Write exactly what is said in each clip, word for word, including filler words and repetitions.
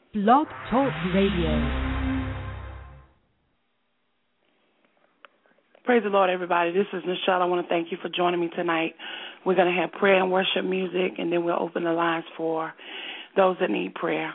Blog Talk Radio. Praise the Lord, everybody. This is Nichelle. I want to thank you for joining me tonight. We're going to have prayer and worship music, and then we'll open the lines for those that need prayer.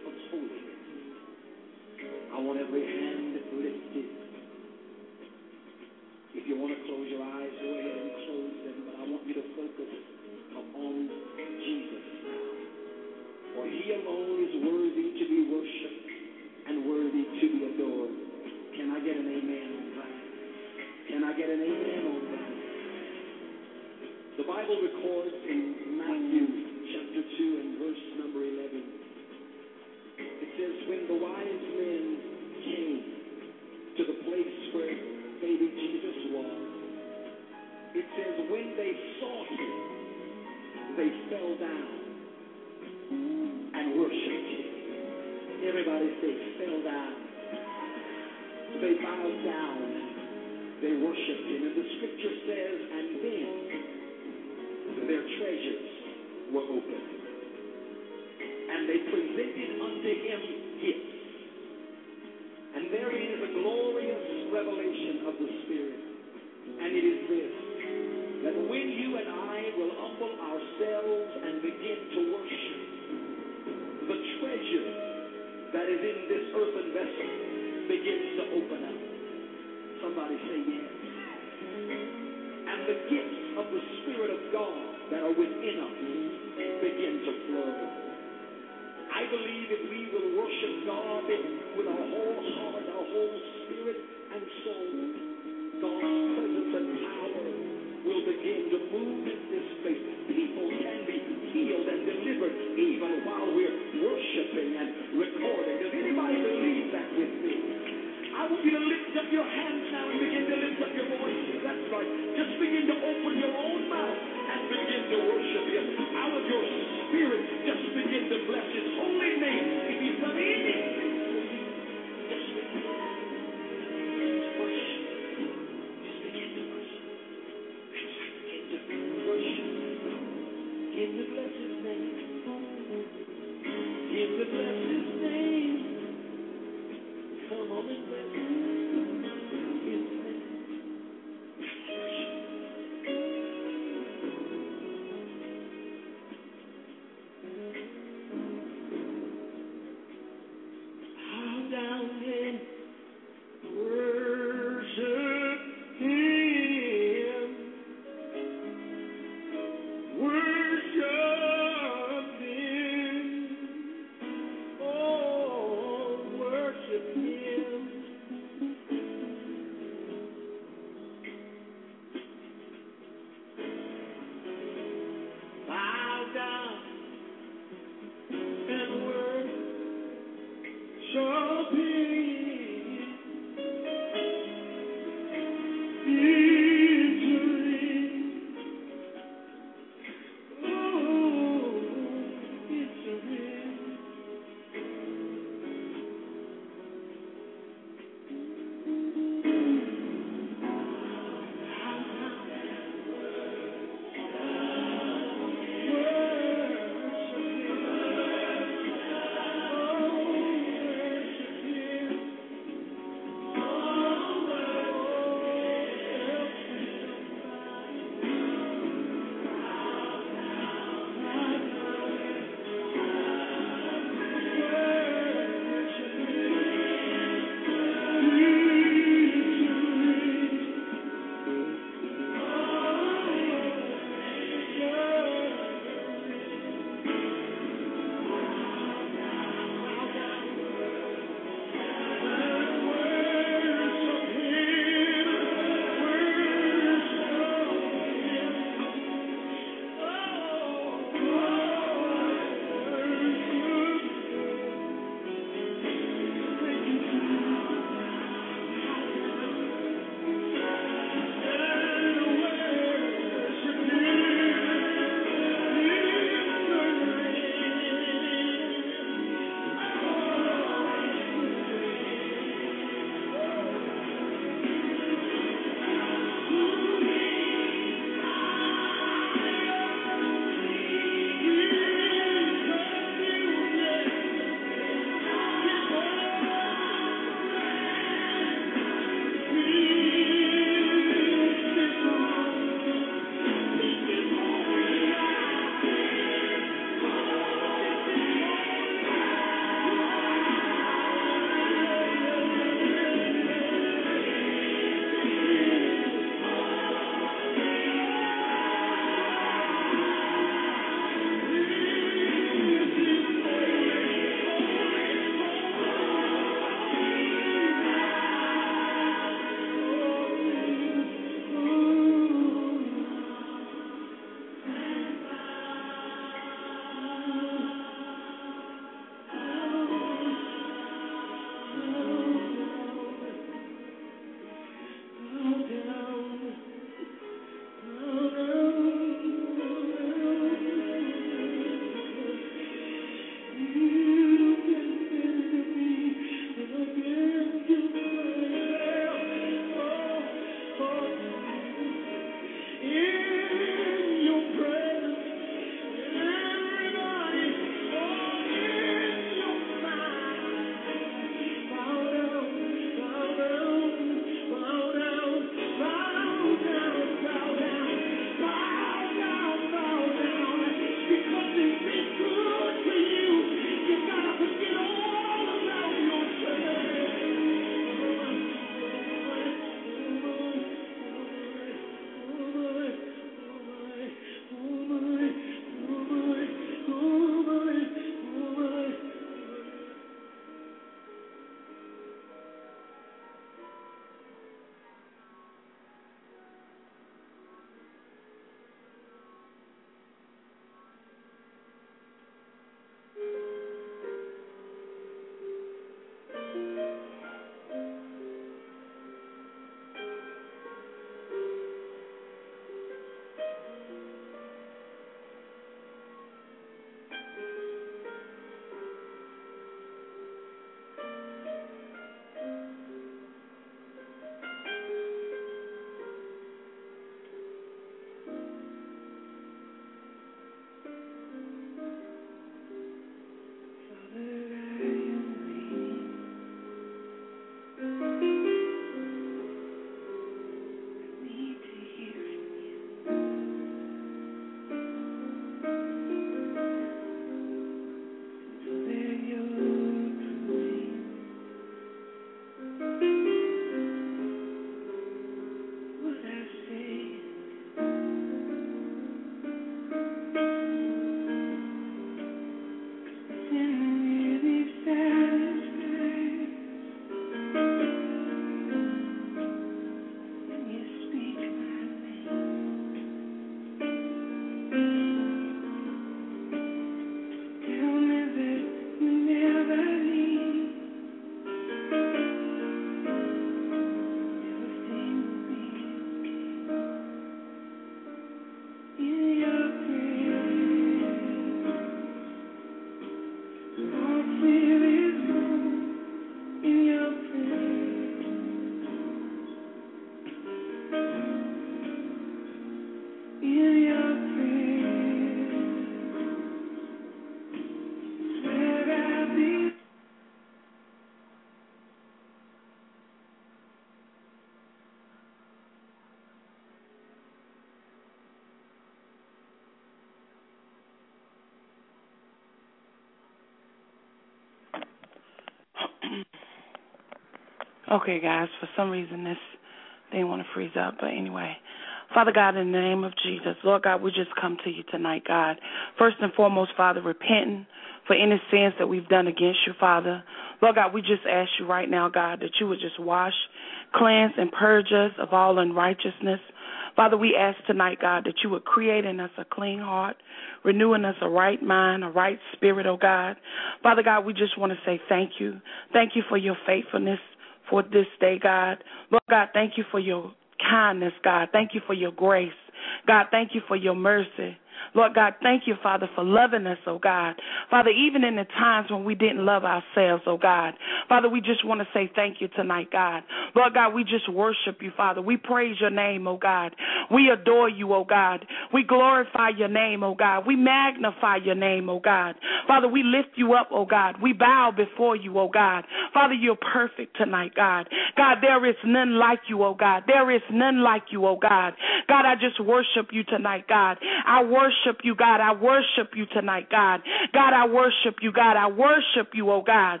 Okay, guys, for some reason this didn't want to freeze up, but anyway. Father God, in the name of Jesus, Lord God, we just come to you tonight, God. First and foremost, Father, repenting for any sins that we've done against you, Father. Lord God, we just ask you right now, God, that you would just wash, cleanse, and purge us of all unrighteousness. Father, we ask tonight, God, that you would create in us a clean heart, renewing us a right mind, a right spirit, oh God. Father God, we just want to say thank you. Thank you for your faithfulness for this day, God. Lord God, thank you for your kindness, God. Thank you for your grace. God, thank you for your mercy. Lord God, thank you, Father, for loving us, oh God. Father, even in the times when we didn't love ourselves, oh God. Father, we just want to say thank you tonight, God. Lord God, we just worship you, Father. We praise your name, oh God. We adore you, oh God. We glorify your name, oh God. We magnify your name, oh God. Father, we lift you up, oh God. We bow before you, oh God. Father, you're perfect tonight, God. God, there is none like you, oh God. There is none like you, oh God. God, I just worship you tonight, God. I worship you, God. I worship you tonight, God. God, I worship you, God. I worship you, oh God.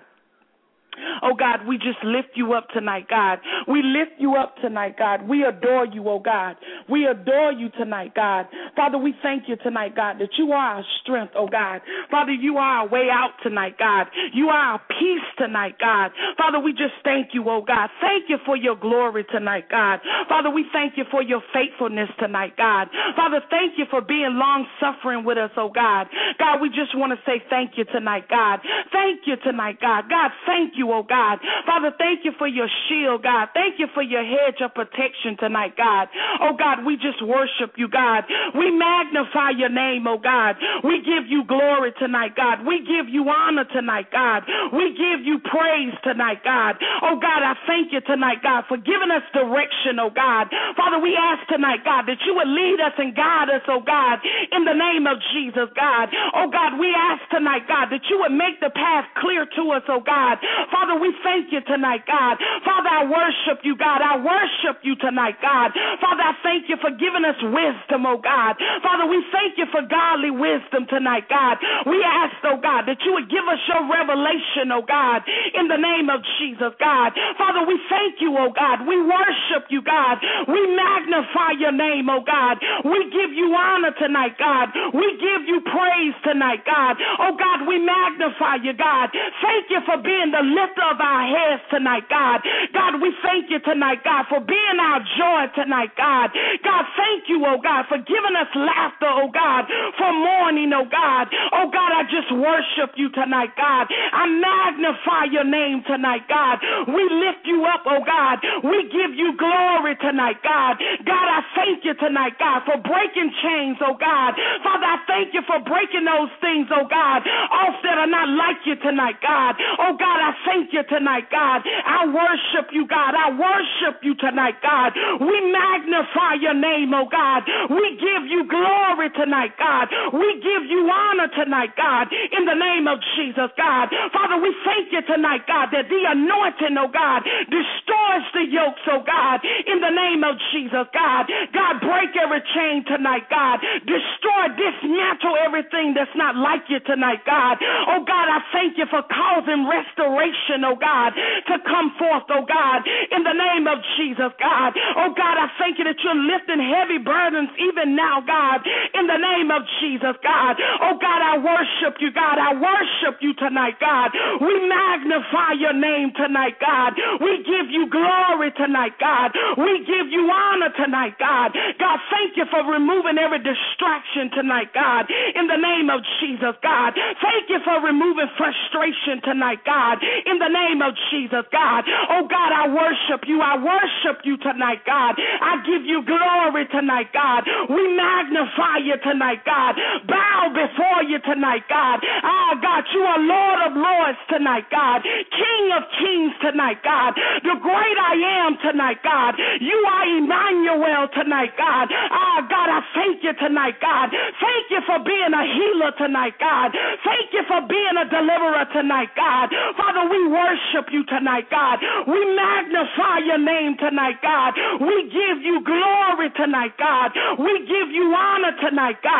Oh, God, we just lift you up tonight, God. We lift you up tonight, God. We adore you, oh, God. We adore you tonight, God. Father, we thank you tonight, God, that you are our strength, oh, God. Father, you are our way out tonight, God. You are our peace tonight, God. Father, we just thank you, oh, God. Thank you for your glory tonight, God. Father, we thank you for your faithfulness tonight, God. Father, thank you for being long-suffering with us, oh, God. God, we just want to say thank you tonight, God. Thank you tonight, God. God, thank you, oh God. Father, thank you for your shield, God. Thank you for your hedge of protection tonight, God. Oh God, we just worship you, God. We magnify your name, oh God. We give you glory tonight, God. We give you honor tonight, God. We give you praise tonight, God. Oh God, I thank you tonight, God, for giving us direction, oh God. Father, we ask tonight, God, that you would lead us and guide us, oh God, in the name of Jesus, God. Oh God, we ask tonight, God, that you would make the path clear to us, oh God. Father, we thank you tonight, God. Father, I worship you, God. I worship you tonight, God. Father, I thank you for giving us wisdom, oh God. Father, we thank you for godly wisdom tonight, God. We ask, oh God, that you would give us your revelation, oh God, in the name of Jesus, God. Father, we thank you, oh God. We worship you, God. We magnify your name, oh God. We give you honor tonight, God. We give you praise tonight, God. Oh God, we magnify you, God. Thank you for being the lift of our heads tonight, God. God, we thank you tonight, God, for being our joy tonight, God. God, thank you, oh God, for giving us laughter, oh God, for mourning, oh God. Oh God, I just worship you tonight, God. I magnify your name tonight, God. We lift you up, oh God. We give you glory tonight, God. God, I thank you tonight, God, for breaking chains, oh God. Father, I thank you for breaking those things, oh God, off that are not like you tonight, God. Oh God, I thank you tonight, God. I worship you, God. I worship you tonight, God. We magnify your name, oh God. We give you glory tonight, God. We give you honor tonight, God, in the name of Jesus, God. Father, we thank you tonight, God, that the anointing, oh God, destroys the yokes, oh God, in the name of Jesus, God. God, break every chain tonight, God. Destroy, dismantle everything that's not like you tonight, God. Oh God, I thank you for causing restoration, oh God, to come forth, oh God, in the name of Jesus, God. Oh God, I thank you that you're lifting heavy burdens even now, God, in the name of Jesus, God. Oh God, I worship you, God. I worship you tonight, God. We magnify your name tonight, God. We give you glory tonight, God. We give you honor tonight, God. God, thank you for removing every distraction tonight, God, in the name of Jesus, God. Thank you for removing frustration tonight, God, in the name of Jesus, God. Oh God, I worship you. I worship you tonight, God. I give you glory tonight, God. We magnify you tonight, God. Bow before you tonight, God. Ah, God, you are Lord of Lords tonight, God. King of Kings tonight, God. The great I am tonight, God. You are Emmanuel tonight, God. Ah, God, I thank you tonight, God. Thank you for being a healer tonight, God. Thank you for being a deliverer tonight, God. Father, we worship you tonight, God. We magnify your name tonight, God. We give you glory tonight, God. We give you honor tonight, God.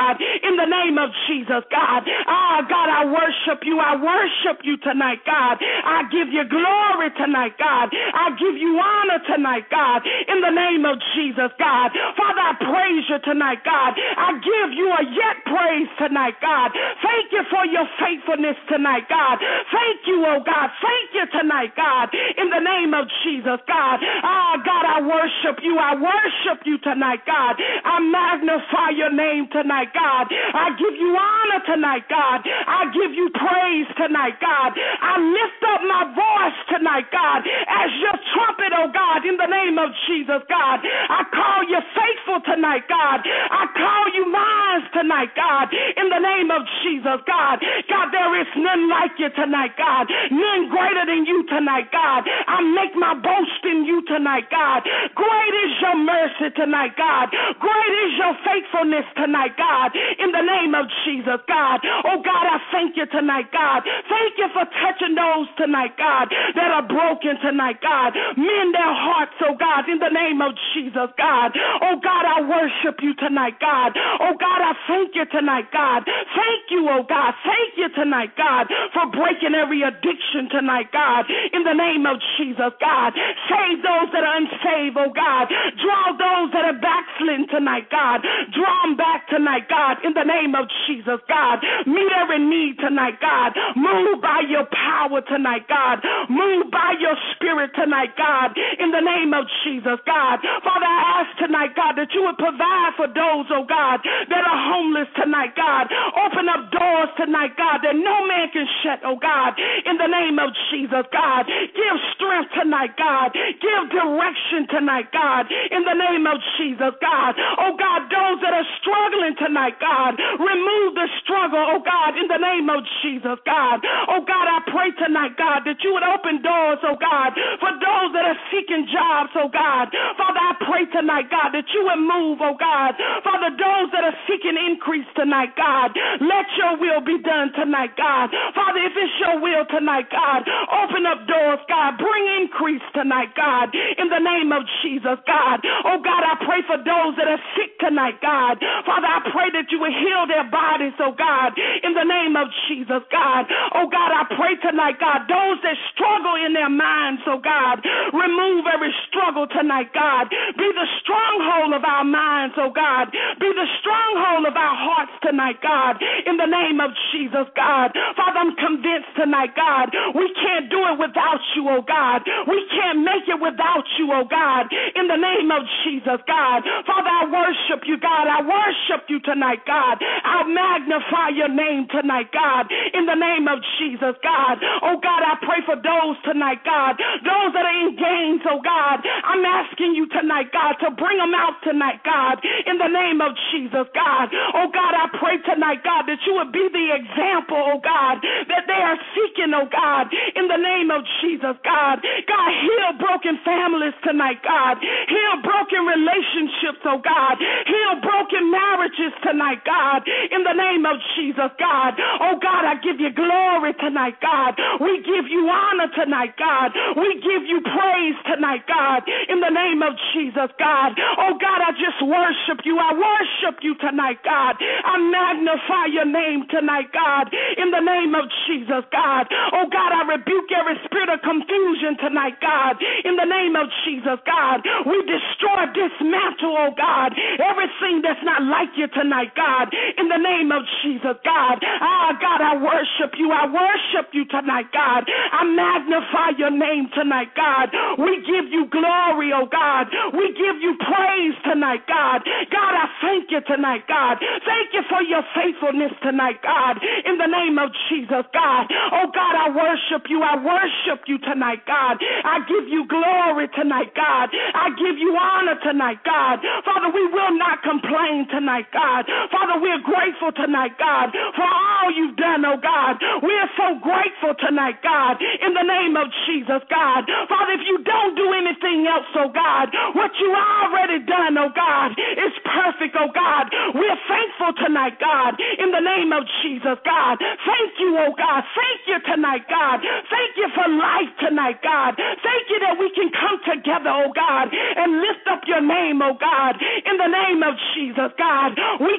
in the name of Jesus, God. Ah, God, I worship you. I worship you tonight, God. I give you glory tonight, God. I give you honor tonight, God, in the name of Jesus, God. Father, I praise you tonight, God. I give you a yet praise tonight, God. Thank you for your faithfulness tonight, God. Thank you, oh God. Thank you tonight, God, in the name of Jesus, God. Ah, God, I worship you. I worship you tonight, God. I magnify your name tonight, God. I give you honor tonight, God. I give you praise tonight, God. I lift up my voice tonight, God, as your trumpet, oh God, in the name of Jesus, God. I call you faithful tonight, God. I call you mine tonight, God, in the name of Jesus, God. God, there is none like you tonight, God. None greater than you tonight, God. I make my boast in you tonight, God. Great is your mercy tonight, God. Great is your faithfulness tonight, God, in the name of Jesus, God. Oh, God, I thank you tonight, God. Thank you for touching those tonight, God, that are broken tonight, God. Mend their hearts, oh, God, in the name of Jesus, God. Oh, God, I worship you tonight, God. Oh, God, I thank you tonight, God. Thank you, oh, God. Thank you tonight, God, for breaking every addiction tonight, God, in the name of Jesus, God. Save those that are unsaved, oh, God. Draw those that are backslidden tonight, God. Draw them back tonight, God, in the name of Jesus, God. Meet every need tonight, God. Move by your power tonight, God. Move by your spirit tonight, God, in the name of Jesus, God. Father, I ask tonight, God, that you would provide for those, oh, God, that are homeless tonight, God. Open up doors tonight, God, that no man can shut, oh, God, in the name of Jesus, God. Give strength tonight, God. Give direction tonight, God, in the name of Jesus, God. Oh, God, those that are struggling tonight, God, remove the struggle, oh, God, in the name of Jesus, God. Oh, God, I pray tonight, God, that you would open doors, oh, God, for those that are seeking jobs, oh, God. Father, I pray tonight, God, that you would move, oh, God. Father, those that are seeking increase tonight, God, let your will be done tonight, God. Father, if it's your will tonight, God, open up doors, God. Bring increase tonight, God, in the name of Jesus, God. Oh, God, I pray for those that are sick tonight, God. Father, I pray that you will heal their bodies, oh, God, in the name of Jesus, God. Oh, God, I pray tonight, God, those that struggle in their minds, oh, God, remove every struggle tonight, God. Be the stronghold of our minds, oh, God. Be the stronghold of our hearts tonight, God, in the name of Jesus, God. Father, I'm convinced tonight, God, we can't do it without you, oh, God. We can't make it without you, oh, God, in the name of Jesus, God. Father, I worship you, God. I worship you tonight, God. I magnify your name tonight, God, in the name of Jesus, God. Oh, God, I pray for those tonight, God, those that are in gangs, oh, God. I'm asking you tonight, God, to bring them out tonight, God, in the name of Jesus, God. Oh, God, I pray tonight, God, that you would be the example, oh, God, that they are seeking, oh, God, in the name of Jesus, God. God, heal broken families tonight, God. Heal broken relationships, oh, God. Heal broken marriages tonight, God, in the name of Jesus, God. Oh, God, I give you glory tonight, God. We give you honor tonight, God. We give you praise tonight, God, in the name of Jesus, God. Oh, God, I just worship you. I worship you tonight, God. I magnify your name tonight, God, in the name of Jesus, God. Oh, God, I rebuke every spirit of confusion tonight, God, in the name of Jesus, God. We destroy, dismantle, oh, God, everything that's not like you tonight, God, in the name of Jesus, God. Ah, God, I worship you. I worship you tonight, God. I magnify your name tonight, God. We give you glory, oh, God. We give you praise tonight, God. God, I thank you tonight, God. Thank you for your faithfulness tonight, God, in the name of Jesus, God. Oh, God, I worship you. I worship you tonight, God. I give you glory tonight, God. I give you honor tonight, God. Father, we will not complain tonight, God. Father, we're grateful tonight, God, for all you've done, oh, God. We are so grateful tonight, God, in the name of Jesus, God. Father, if you don't do anything else, oh, God, what you already done, oh, God, is perfect, oh, God. We're thankful tonight, God, in the name of Jesus, God. Thank you, oh, God. Thank you tonight, God. Thank you for life tonight, God. Thank you that we can come together, oh, God, and lift up your name, oh, God, in the name of Jesus, God. We count it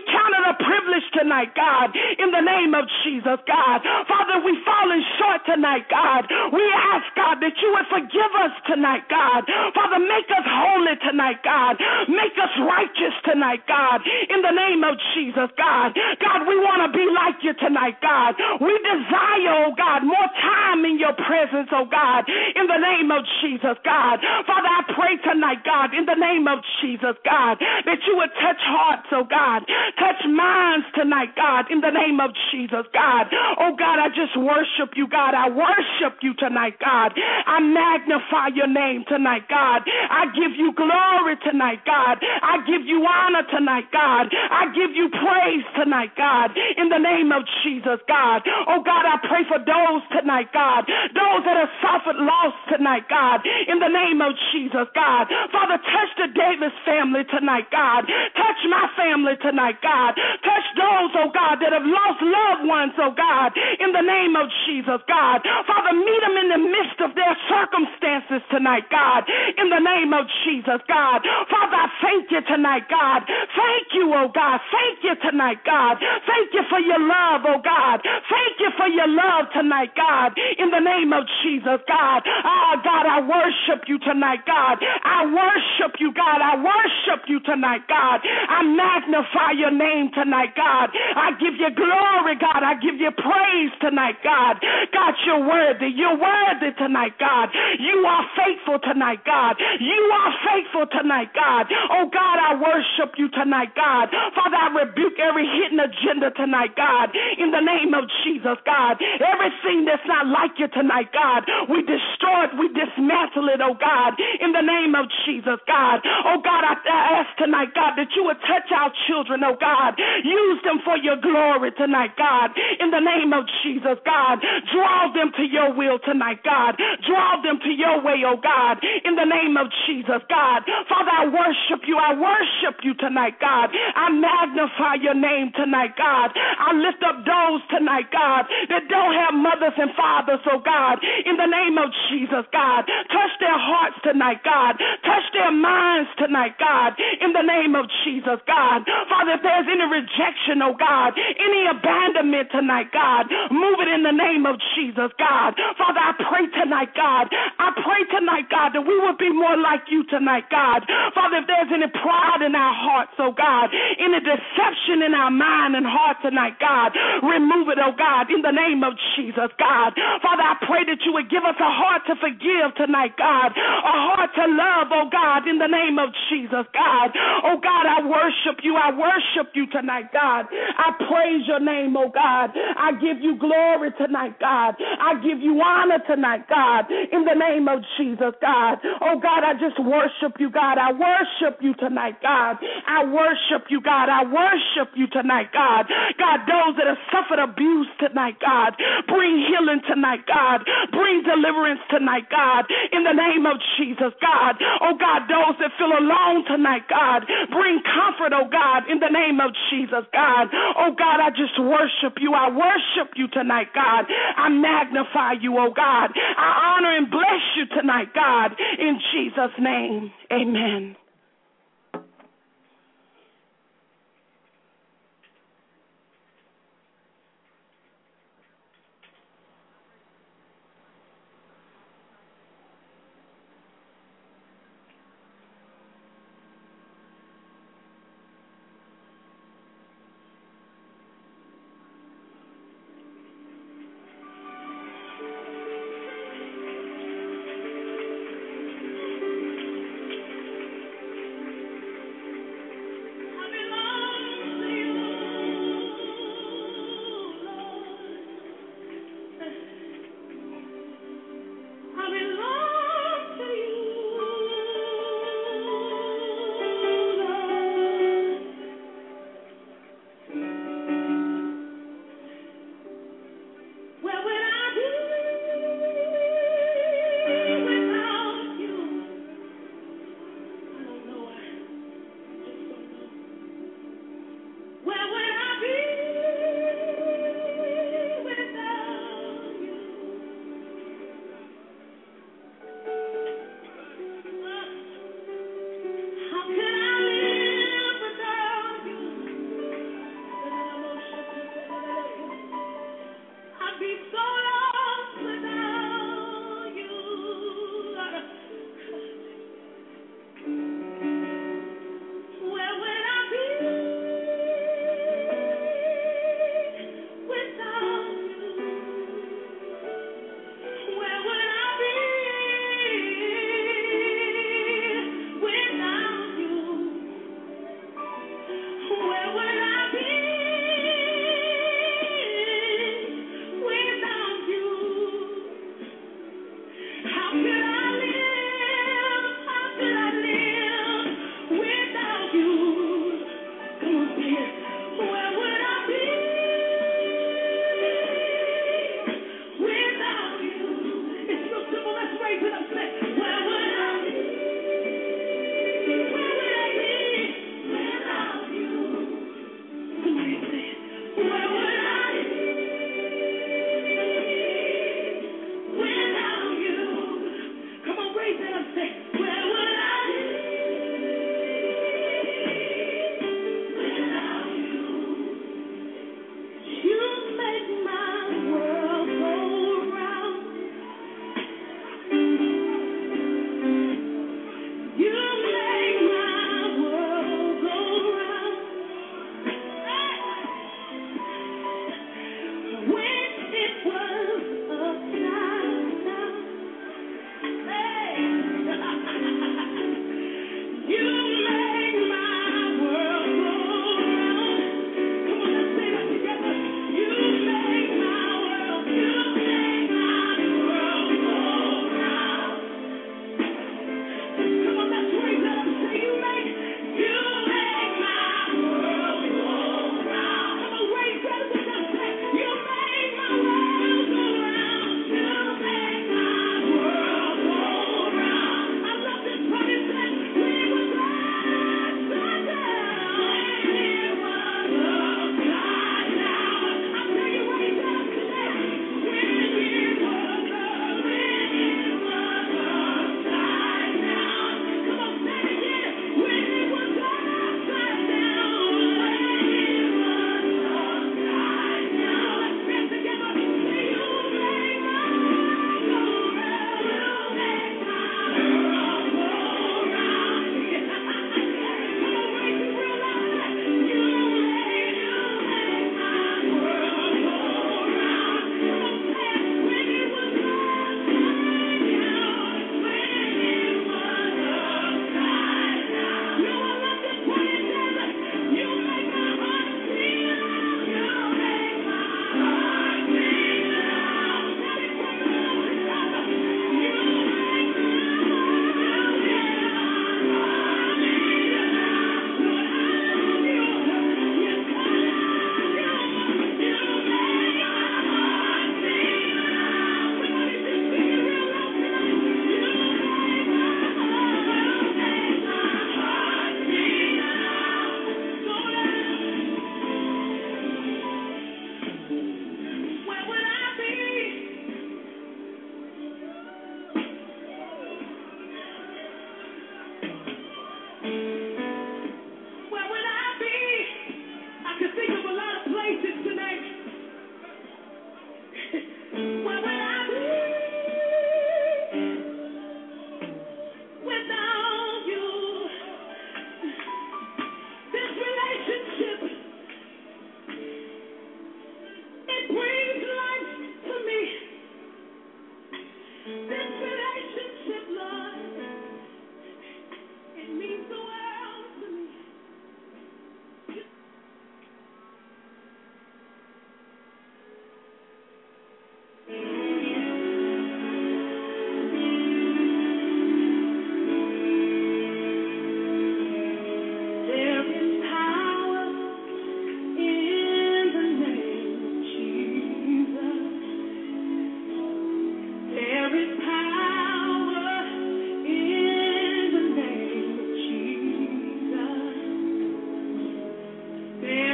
a privilege tonight, God, in the name of Jesus, God. Father, we've fallen short tonight, God. We ask, God, that you would forgive us tonight, God. Father, make us holy tonight, God. Make us righteous tonight, God, in the name of Jesus, God. God, we want to be like you tonight, God. We desire, oh God, more time in your presence, oh God, in the name of Jesus, God. Father, I pray tonight, God, in the name of Jesus, God, that you would touch hearts, oh God, touch minds tonight, God, in the name of Jesus, God. Oh God, I just worship you, God. I worship you tonight, God. I magnify your name tonight, God. I give you glory tonight, God. I give you honor tonight, God. I give you praise tonight, God, in the name of Jesus, God. Oh God, I pray for those tonight, God, those that have suffered loss tonight, God, in the name of Jesus, God. Father, touch the Davis family tonight, God. Touch my family tonight, God. Touch those, oh God, that have lost loved ones, oh God, in the name of Jesus, God. Father, meet them in the midst of their circumstances tonight, God, in the name of Jesus, God. Father, I thank you tonight, God. Thank you, oh God. Thank you tonight, God. Thank you for your love, oh God. Thank you for your love tonight, God, in the name of Jesus, God. Oh, God, I worship you tonight, God. I worship you, God. I worship you tonight, God. I magnify your name tonight, God. I give you glory, God. I give you praise tonight, God. God, you're worthy. You're worthy tonight, God. You are faithful tonight, God. You are faithful tonight, God. Oh, God, I worship you tonight, God. Father, I rebuke every hidden agenda tonight, God, in the name of Jesus, God. Everything that's not like you tonight, God, we destroy it, we dismantle it, oh God, in the name of Jesus, God. Oh God, I, I ask tonight, God, that you would touch our children, oh God. Use them for your glory tonight, God, in the name of Jesus, God. Draw them to your will tonight, God. Draw them to your way, oh God, in the name of Jesus, God. Father, I worship you. I worship you tonight, God. I magnify your name tonight, God. I lift up those tonight, God, that don't have mothers and fathers, oh God, in the name of Jesus, God. Touch their hearts tonight, God. Touch their minds tonight, God, in the name of Jesus, God. Father, if there's any rejection, oh God, any abandonment tonight, God, move it in the name of Jesus, God. Father, I pray tonight, God. I pray tonight, God, that we will be more like you tonight, God. Father, if there's any pride in our hearts, oh God, any deception in our mind and heart tonight, God, remove it, oh God, in the name of Jesus, God. Father, I pray that you would give us a heart to forgive tonight, God, a heart to love, oh God, in the name of Jesus, God. Oh God, I worship you. I worship you tonight, God. I praise your name, oh God. I give you glory tonight, God. I give you honor tonight, God, in the name of Jesus, God. Oh God, I just worship you, God. I worship you tonight, God. I worship you, God. I worship you tonight, God. God, those that have suffered abuse tonight, God, bring healing tonight, God. Bring deliverance tonight, God, in the name of Jesus, God. Oh God, those that feel alone tonight, God, bring comfort, oh God, in the name of Jesus, God. Oh God, I just worship you. I worship you tonight, God. I magnify you, oh God. I honor and bless you tonight, God, in Jesus' name. Amen.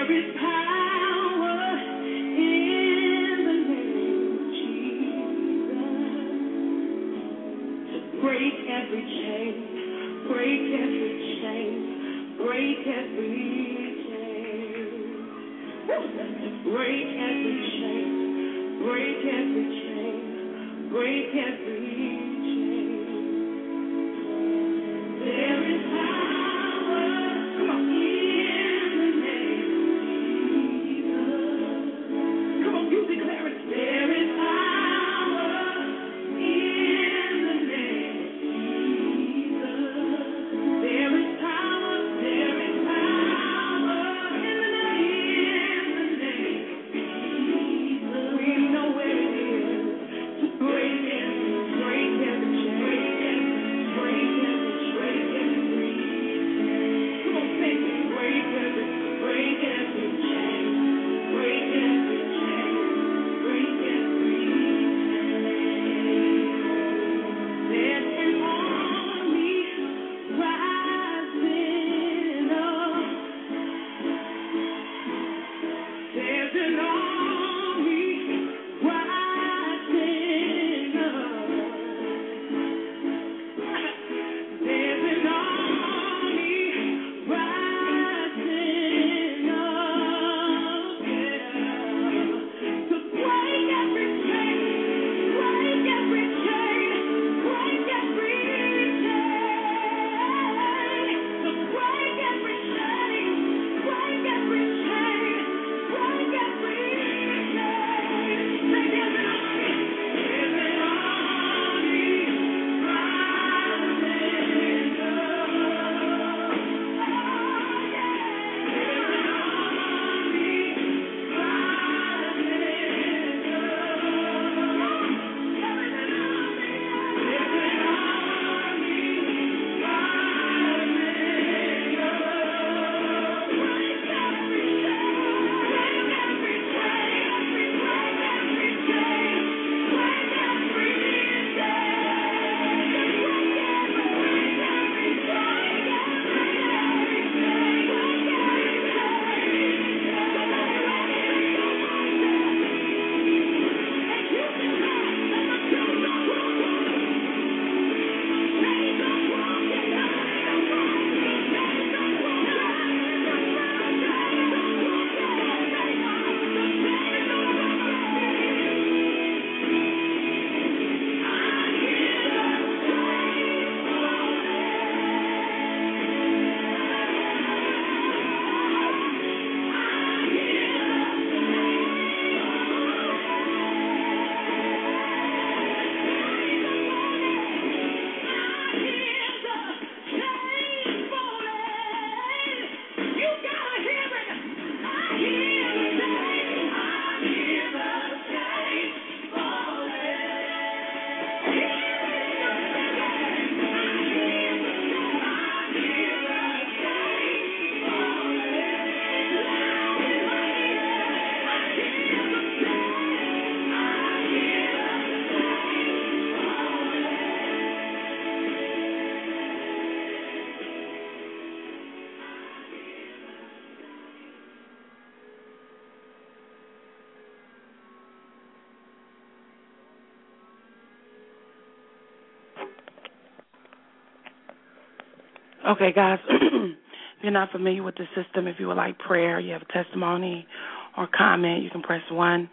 Okay, guys, if you're not familiar with the system, if you would like prayer, you have a testimony or comment, you can press one.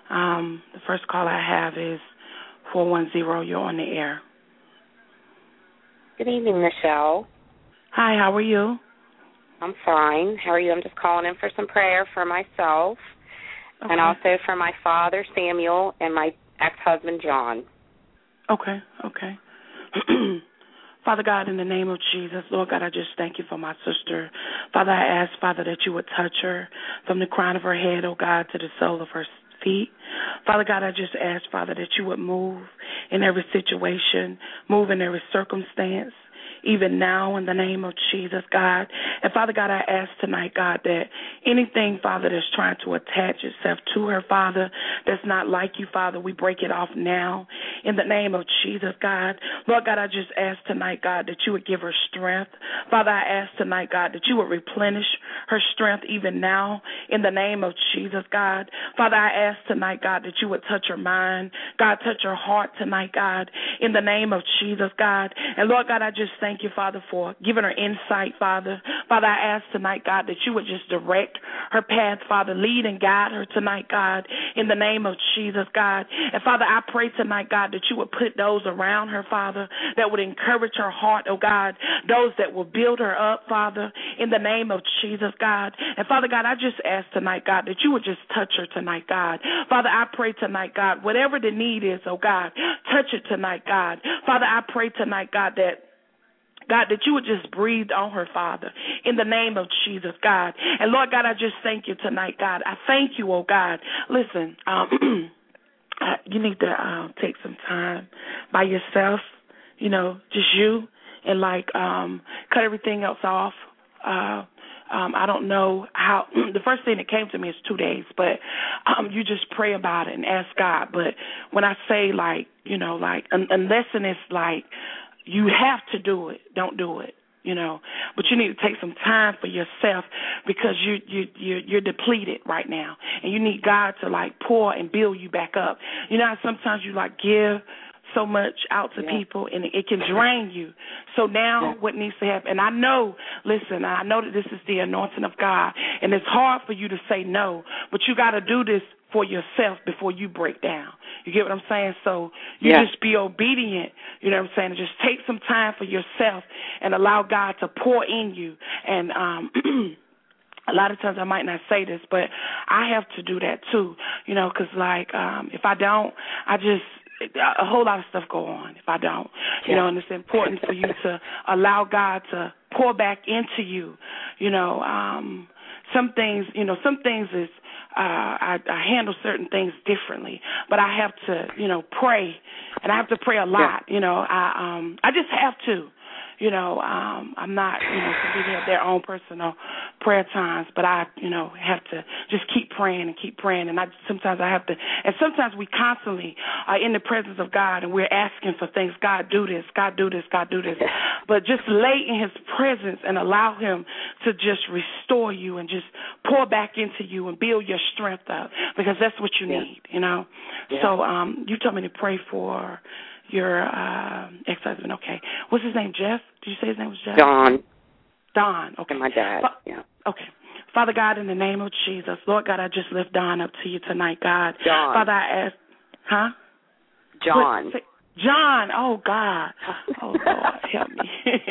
Um, the first call I have is four one zero. You're on the air. Good evening, Michelle. Hi, how are you? I'm fine. How are you? I'm just calling in for some prayer for myself Okay. and also for my father, Samuel, and my ex-husband, John. Okay, okay. Father God, in the name of Jesus, Lord God, I just thank you for my sister. Father, I ask, Father, that you would touch her from the crown of her head, oh God, to the sole of her feet. Father God, I just ask, Father, that you would move in every situation, move in every circumstance, even now in the name of Jesus, God. And Father God, I ask tonight, God, that Anything, Father, that's trying to attach itself to her, Father, that's not like you, Father, we break it off now in the name of Jesus, God. Lord God, I just ask tonight, God, that you would give her strength. Father, I ask tonight, God, that you would replenish her strength even now in the name of Jesus, God. Father, I ask tonight, God, that you would touch her mind. God, touch her heart tonight, God, in the name of Jesus, God. And Lord God, I just thank you, Father, for giving her insight, Father. Father, I ask tonight, God, that you would just direct her path, Father. Lead and guide her tonight, God, in the name of Jesus, God. And Father, I pray tonight, God, that you would put those around her, Father, that would encourage her heart, oh God, those that will build her up, Father, in the name of Jesus, God. And Father God, I just ask tonight, God, that you would just touch her tonight, God. Father, I pray tonight, God, whatever the need is, oh God, touch it tonight, God. Father, I pray tonight, God, that God, that you would just breathe on her, Father, in the name of Jesus, God. And Lord God, I just thank you tonight, God. I thank you, oh God. Listen, um, you need to uh, take some time by yourself, you know, just you, and like um, cut everything else off. Uh, um, I don't know how. The first thing that came to me is two days, but um, you just pray about it and ask God. But when I say like, you know, like un- unless and it's like, you have to do it, don't do it, you know. But you need to take some time for yourself because you you you you're depleted right now, and you need God to like pour and build you back up. You know how sometimes you like give so much out to yeah. people, and it can drain you. So now yeah. what needs to happen, and I know, listen, I know that this is the anointing of God, and it's hard for you to say no, but you got to do this for yourself before you break down. You get what I'm saying? So you yeah. just be obedient, you know what I'm saying, and just take some time for yourself and allow God to pour in you. And um a lot of times I might not say this, but I have to do that too, you know, because like um, if I don't, I just, a whole lot of stuff go on if I don't, you know, and it's important for you to allow God to pour back into you, you know. Um, some things, you know, some things is, uh, I, I handle certain things differently, but I have to, you know, pray, and I have to pray a lot, you know. I um, I just have to. You know, um, I'm not, you know, some people have their own personal prayer times, but I, you know, have to just keep praying and keep praying. And I sometimes I have to, and sometimes we constantly are in the presence of God and we're asking for things. God, do this, God, do this, God, do this. But just lay in his presence and allow him to just restore you and just pour back into you and build your strength up, because that's what you yeah. need, you know. Yeah. So um, you told me to pray for your uh, ex-husband. Okay. What's his name, Jeff? Did you say his name was Jeff? Don. Don. Okay. And my dad, Fa- yeah. Okay. Father God, in the name of Jesus, Lord God, I just lift Don up to you tonight, God. John. Father, I ask, huh? John. What, say, John. Oh, God. Oh, Lord, help me.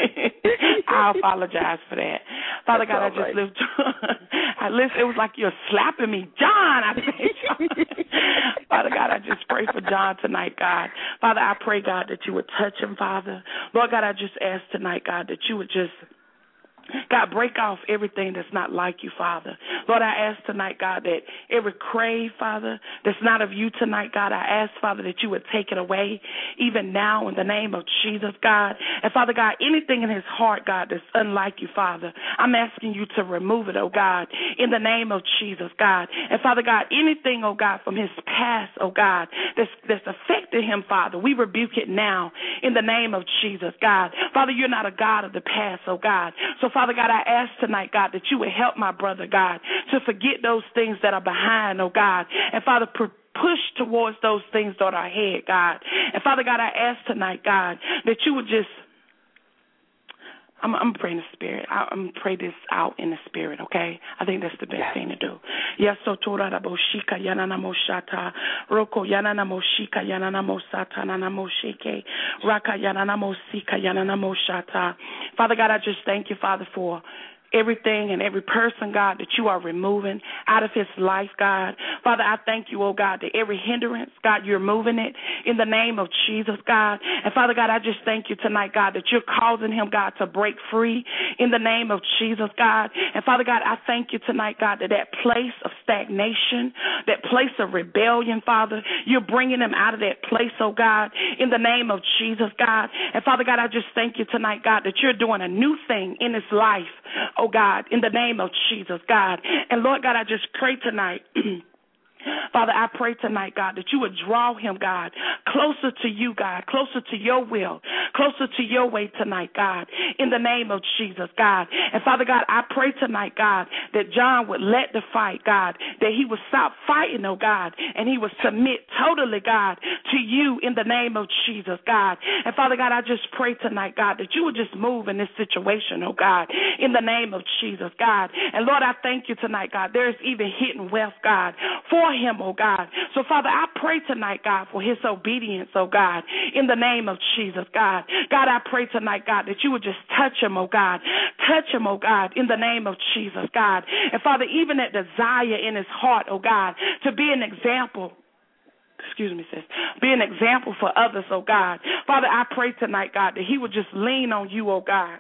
I apologize for that. Father That's God, I right. just lift I listen, it was like you're slapping me. John, I say, John. Father God, I just pray for John tonight, God. Father, I pray, God, that you would touch him, Father. Lord God, I just ask tonight, God, that you would just, God, break off everything that's not like you, Father. Lord, I ask tonight, God, that every crave, Father, that's not of you tonight, God, I ask, Father, that you would take it away even now in the name of Jesus, God. And, Father God, anything in his heart, God, that's unlike you, Father, I'm asking you to remove it, oh God, in the name of Jesus, God. And, Father God, anything, oh God, from his past, oh God, that's, that's affected him, Father, we rebuke it now in the name of Jesus, God. Father, you're not a God of the past, oh God. So, Father God, I ask tonight, God, that you would help my brother, God, to forget those things that are behind, oh God. And, Father, pr- push towards those things that are ahead, God. And, Father God, I ask tonight, God, that you would just, I'm, I'm praying in the spirit. I, I'm going to pray this out in the spirit, okay? I think that's the best yes. thing to do. Yes, so Tora Boshika Yanana Moshata, Roko Yanana Moshika Yanana Mosata Nana Moshike, Raka Yanana Mosika Yanana Moshata. Father God, I just thank you, Father, for everything and every person, God, that you are removing out of his life, God. Father, I thank you, oh God, that every hindrance, God, you're moving it in the name of Jesus, God. And Father God, I just thank you tonight, God, that you're causing him, God, to break free in the name of Jesus, God. And Father God, I thank you tonight, God, that that place of stagnation, that place of rebellion, Father, you're bringing him out of that place, oh God, in the name of Jesus, God. And Father God, I just thank you tonight, God, that you're doing a new thing in his life, oh God, in the name of Jesus, God. And Lord God, I just pray tonight. Father, I pray tonight, God, that you would draw him, God, closer to you, God, closer to your will, closer to your way tonight, God, in the name of Jesus, God. And Father God, I pray tonight, God, that John would let the fight, God, that he would stop fighting, oh God, and he would submit totally, God, to you in the name of Jesus, God. And Father God, I just pray tonight, God, that you would just move in this situation, oh God, in the name of Jesus, God. And Lord, I thank you tonight, God. There is even hidden wealth, God, for him, oh God. So, Father, I pray tonight, God, for his obedience, oh God, in the name of Jesus, God. God, I pray tonight, God, that you would just touch him, oh God. Touch him, oh God, in the name of Jesus, God. And, Father, even that desire in his heart, oh God, to be an example. Excuse me, sis. Be an example for others, oh God. Father, I pray tonight, God, that he would just lean on you, oh God.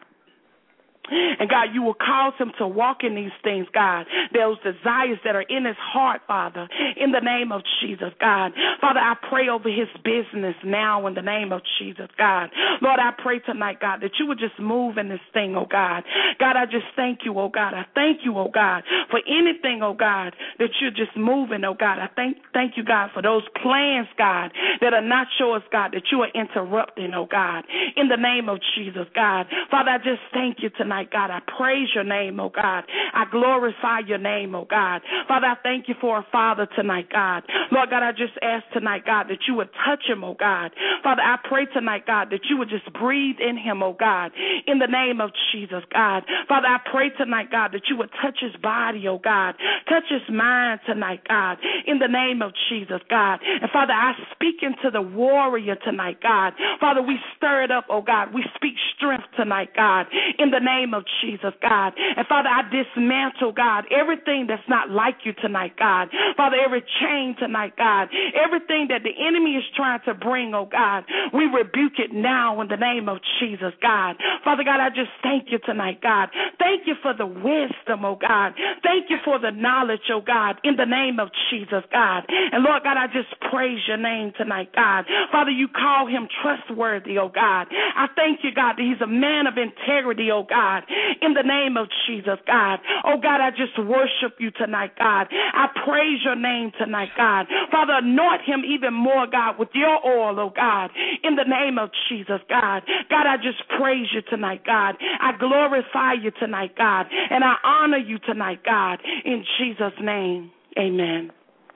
And God, you will cause him to walk in these things, God, those desires that are in his heart, Father, in the name of Jesus, God. Father, I pray over his business now in the name of Jesus, God. Lord, I pray tonight, God, that you would just move in this thing, oh God. God, I just thank you, oh God. I thank you, oh God, for anything, oh God, that you're just moving, oh God. I thank thank you, God, for those plans, God, that are not yours, God, that you are interrupting, oh God, in the name of Jesus, God. Father, I just thank you tonight, God. I praise your name, oh God. I glorify your name, oh God. Father, I thank you for a father tonight, God. Lord God, I just ask tonight, God, that you would touch him, oh God. Father, I pray tonight, God, that you would just breathe in him, oh God, in the name of Jesus, God. Father, I pray tonight, God, that you would touch his body, oh God. Touch his mind tonight, God, in the name of Jesus, God. And Father, I speak into the warrior tonight, God. Father, we stir it up, oh God. We speak strength tonight, God, in the name of Jesus, God. And Father, I dismantle, God, everything that's not like you tonight, God. Father, every chain tonight, God, everything that the enemy is trying to bring, oh God, we rebuke it now in the name of Jesus, God. Father God, I just thank you tonight, God. Thank you for the wisdom, oh God. Thank you for the knowledge, oh God, in the name of Jesus, God. And Lord God, I just praise your name tonight, God. Father, you call him trustworthy, oh God. I thank you, God, that he's a man of integrity, oh God, in the name of Jesus, God. Oh God, I just worship you tonight, God. I praise your name tonight, God. Father, anoint him even more, God, with your oil, oh God, in the name of Jesus, God. God, I just praise you tonight, God. I glorify you tonight, God, and I honor you tonight, God, in Jesus' name. Amen.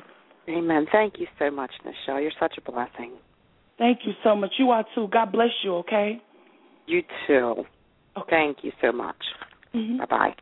Amen. Thank you so much, Nichelle. You're such a blessing. Thank you so much. You are too. God bless you, okay? You too. Okay. Thank you so much. Mm-hmm. Bye-bye.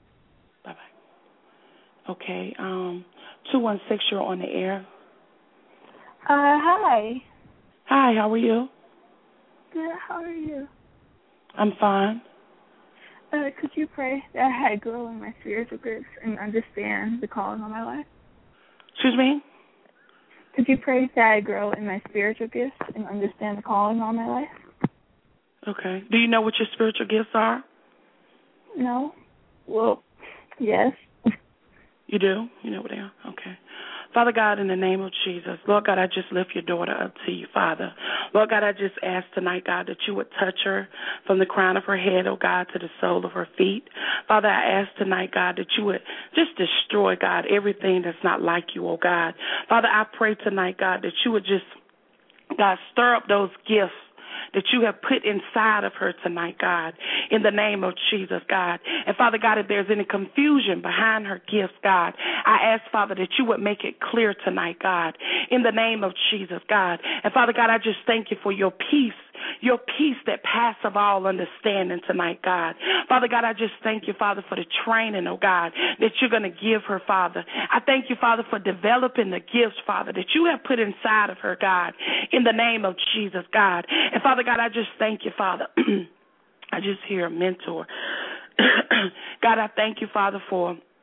Bye-bye. Okay. Um, two one six, you're on the air. Uh, hi. Hi, how are you? Good, how are you? I'm fine. Uh, could you pray that I grow in my spiritual gifts and understand the calling on my life? Excuse me? Could you pray that I grow in my spiritual gifts and understand the calling on my life? Okay. Do you know what your spiritual gifts are? No. Well, yes. You do? You know what they are? Okay. Father God, in the name of Jesus, Lord God, I just lift your daughter up to you, Father. Lord God, I just ask tonight, God, that you would touch her from the crown of her head, oh God, to the sole of her feet. Father, I ask tonight, God, that you would just destroy, God, everything that's not like you, oh God. Father, I pray tonight, God, that you would just, God, stir up those gifts that you have put inside of her tonight, God, in the name of Jesus, God. And, Father God, if there's any confusion behind her gifts, God, I ask, Father, that you would make it clear tonight, God, in the name of Jesus, God. And, Father God, I just thank you for your peace, your peace that passeth all understanding tonight, God. Father God, I just thank you, Father, for the training, oh God, that you're going to give her, Father. I thank you, Father, for developing the gifts, Father, that you have put inside of her, God, in the name of Jesus, God. And, Father God, I just thank you, Father. I just hear a mentor. God, I thank you, Father, for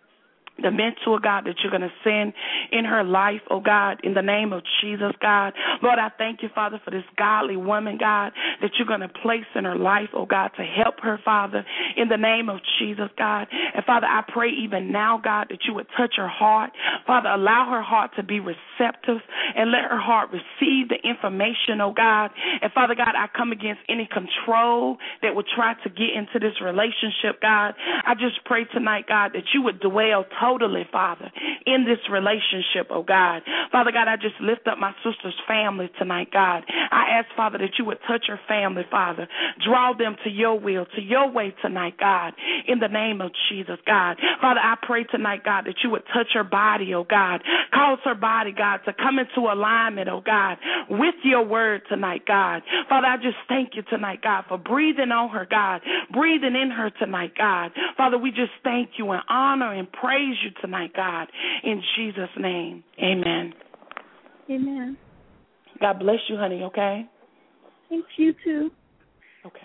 the mentor, God, that you're going to send in her life, oh God, in the name of Jesus, God. Lord, I thank you, Father, for this godly woman, God, that you're going to place in her life, oh God, to help her, Father, in the name of Jesus, God. And Father, I pray even now, God, that you would touch her heart. Father, allow her heart to be receptive and let her heart receive the information, oh God. And Father God, I come against any control that would try to get into this relationship, God. I just pray tonight, God, that you would dwell totally Totally, Father, in this relationship, oh God. Father God, I just lift up my sister's family tonight, God. I ask, Father, that you would touch her family, Father. Draw them to your will, to your way tonight, God, in the name of Jesus, God. Father, I pray tonight, God, that you would touch her body, oh God. Cause her body, God, to come into alignment, oh God, with your word tonight, God. Father, I just thank you tonight, God, for breathing on her, God, breathing in her tonight, God. Father, we just thank you and honor and praise you tonight, God, in Jesus' name. Amen. Amen. God bless you, honey, okay? Thanks, you too. Okay.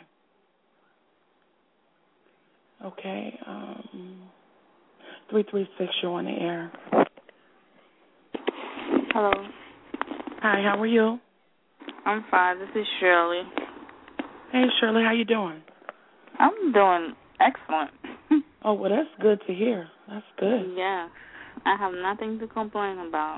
Okay. Um, three three six, you're on the air. Hello. Hi, how are you? I'm fine. This is Shirley. Hey, Shirley, how you doing? I'm doing excellent. Oh, well, that's good to hear. That's good. Yeah. I have nothing to complain about.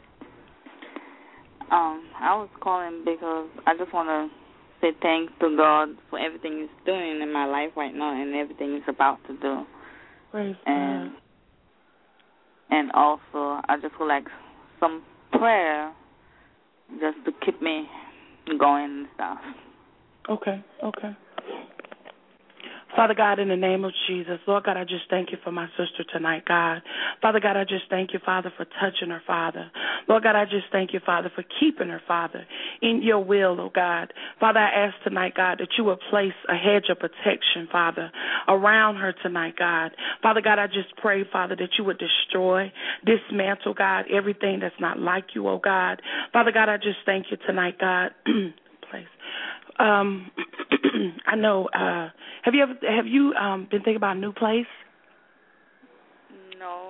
Um, I was calling because I just want to say thanks to God for everything He's doing in my life right now and everything He's about to do. Praise and, God. And also, I just would like some prayer just to keep me going and stuff. Okay, okay. Father God, in the name of Jesus, Lord God, I just thank you for my sister tonight, God. Father God, I just thank you, Father, for touching her, Father. Lord God, I just thank you, Father, for keeping her, Father, in your will, oh God. Father, I ask tonight, God, that you would place a hedge of protection, Father, around her tonight, God. Father God, I just pray, Father, that you would destroy, dismantle, God, everything that's not like you, oh God. Father God, I just thank you tonight, God. Place. Um, I know. Uh, have you ever have you um, been thinking about a new place? No.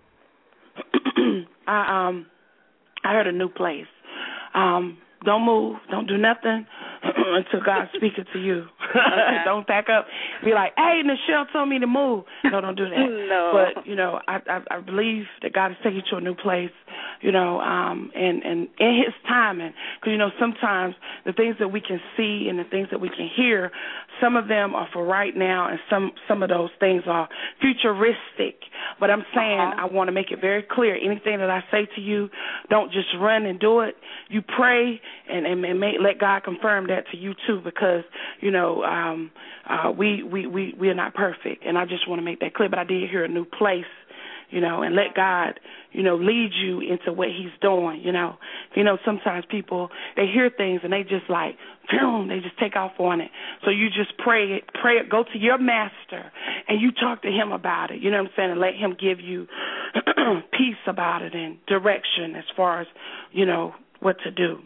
I um I heard a new place. Um, don't move. Don't do nothing until God's speaking to you. Okay. Don't pack up. Be like, hey, Nichelle told me to move. No, don't do that. No. But, you know, I, I I believe that God is taking you to a new place, you know, um, and, and in His timing. Because, you know, sometimes the things that we can see and the things that we can hear, some of them are for right now and some, some of those things are futuristic. But I'm saying uh-huh. I want to make it very clear. Anything that I say to you, don't just run and do it. You pray and, and, and may, let God confirm that to you, too, because, you know, um, uh, we, we, we, we are not perfect. And I just want to make that clear. But I did hear a new place, you know, and let God, you know, lead you into what He's doing, you know. You know, sometimes people, they hear things and they just like, boom, they just take off on it. So you just pray it, pray it, go to your master and you talk to Him about it, you know what I'm saying, and let Him give you peace about it and direction as far as, you know, what to do.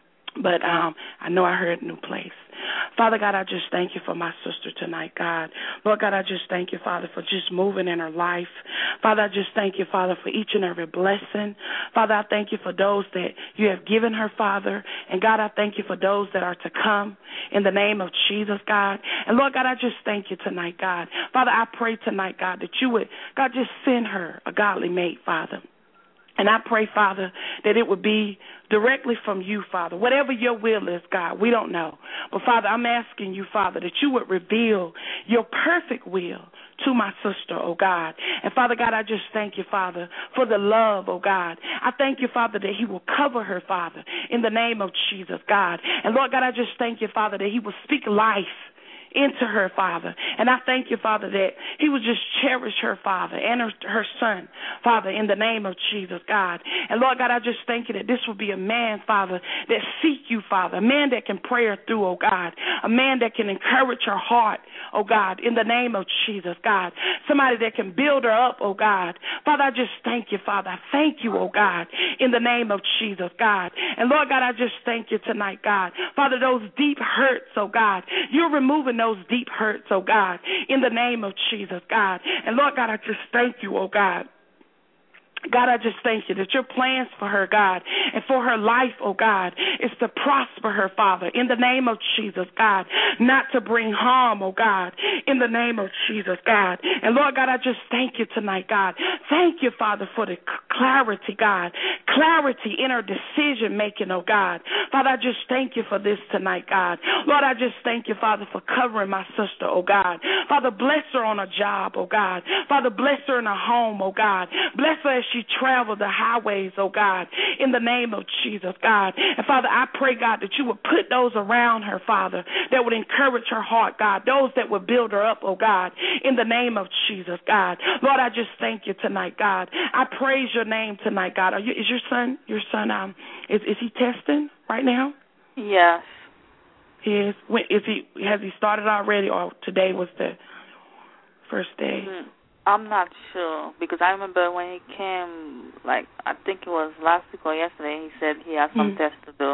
But um, I know I heard a new place. Father God, I just thank you for my sister tonight, God. Lord God, I just thank you, Father, for just moving in her life. Father, I just thank you, Father, for each and every blessing. Father, I thank you for those that you have given her, Father. And God, I thank you for those that are to come in the name of Jesus, God. And Lord God, I just thank you tonight, God. Father, I pray tonight, God, that you would, God, just send her a godly mate, Father. And I pray, Father, that it would be directly from you, Father. Whatever your will is, God, we don't know. But, Father, I'm asking you, Father, that you would reveal your perfect will to my sister, oh God. And, Father God, I just thank you, Father, for the love, oh God. I thank you, Father, that He will cover her, Father, in the name of Jesus, God. And, Lord God, I just thank you, Father, that He will speak life into her, Father. And I thank you, Father, that He would just cherish her, Father, and her, her son, Father, in the name of Jesus, God. And, Lord God, I just thank you that this will be a man, Father, that seek you, Father, a man that can pray her through, oh God, a man that can encourage her heart, oh God, in the name of Jesus, God, somebody that can build her up, oh God. Father, I just thank you, Father. I thank you, oh God, in the name of Jesus, God. And, Lord God, I just thank you tonight, God. Father, those deep hurts, oh God, you're removing those deep hurts, oh God, in the name of Jesus, God. And Lord God, I just thank you, oh God. God, I just thank you that your plans for her, God, and for her life, oh God, is to prosper her, Father, in the name of Jesus, God, not to bring harm, oh God, in the name of Jesus, God. And Lord God, I just thank you tonight, God. Thank you, Father, for the clarity, God, clarity in her decision making, oh God. Father, I just thank you for this tonight, God. Lord, I just thank you, Father, for covering my sister, oh God. Father, bless her on her job, oh God. Father, bless her in her home, oh God. Bless her as she traveled the highways, oh God, in the name of Jesus, God. And Father, I pray, God, that you would put those around her, Father, that would encourage her heart, God, those that would build her up, oh God, in the name of Jesus, God. Lord, I just thank you tonight, God. I praise your name tonight, God. Are you, is your son, your son, um, is, is he testing right now? Yes. He is. When, is he, has he started already, or today was the first day? Mm-hmm. I'm not sure, because I remember when he came, like, I think it was last week or yesterday, he said he had some mm. tests to do.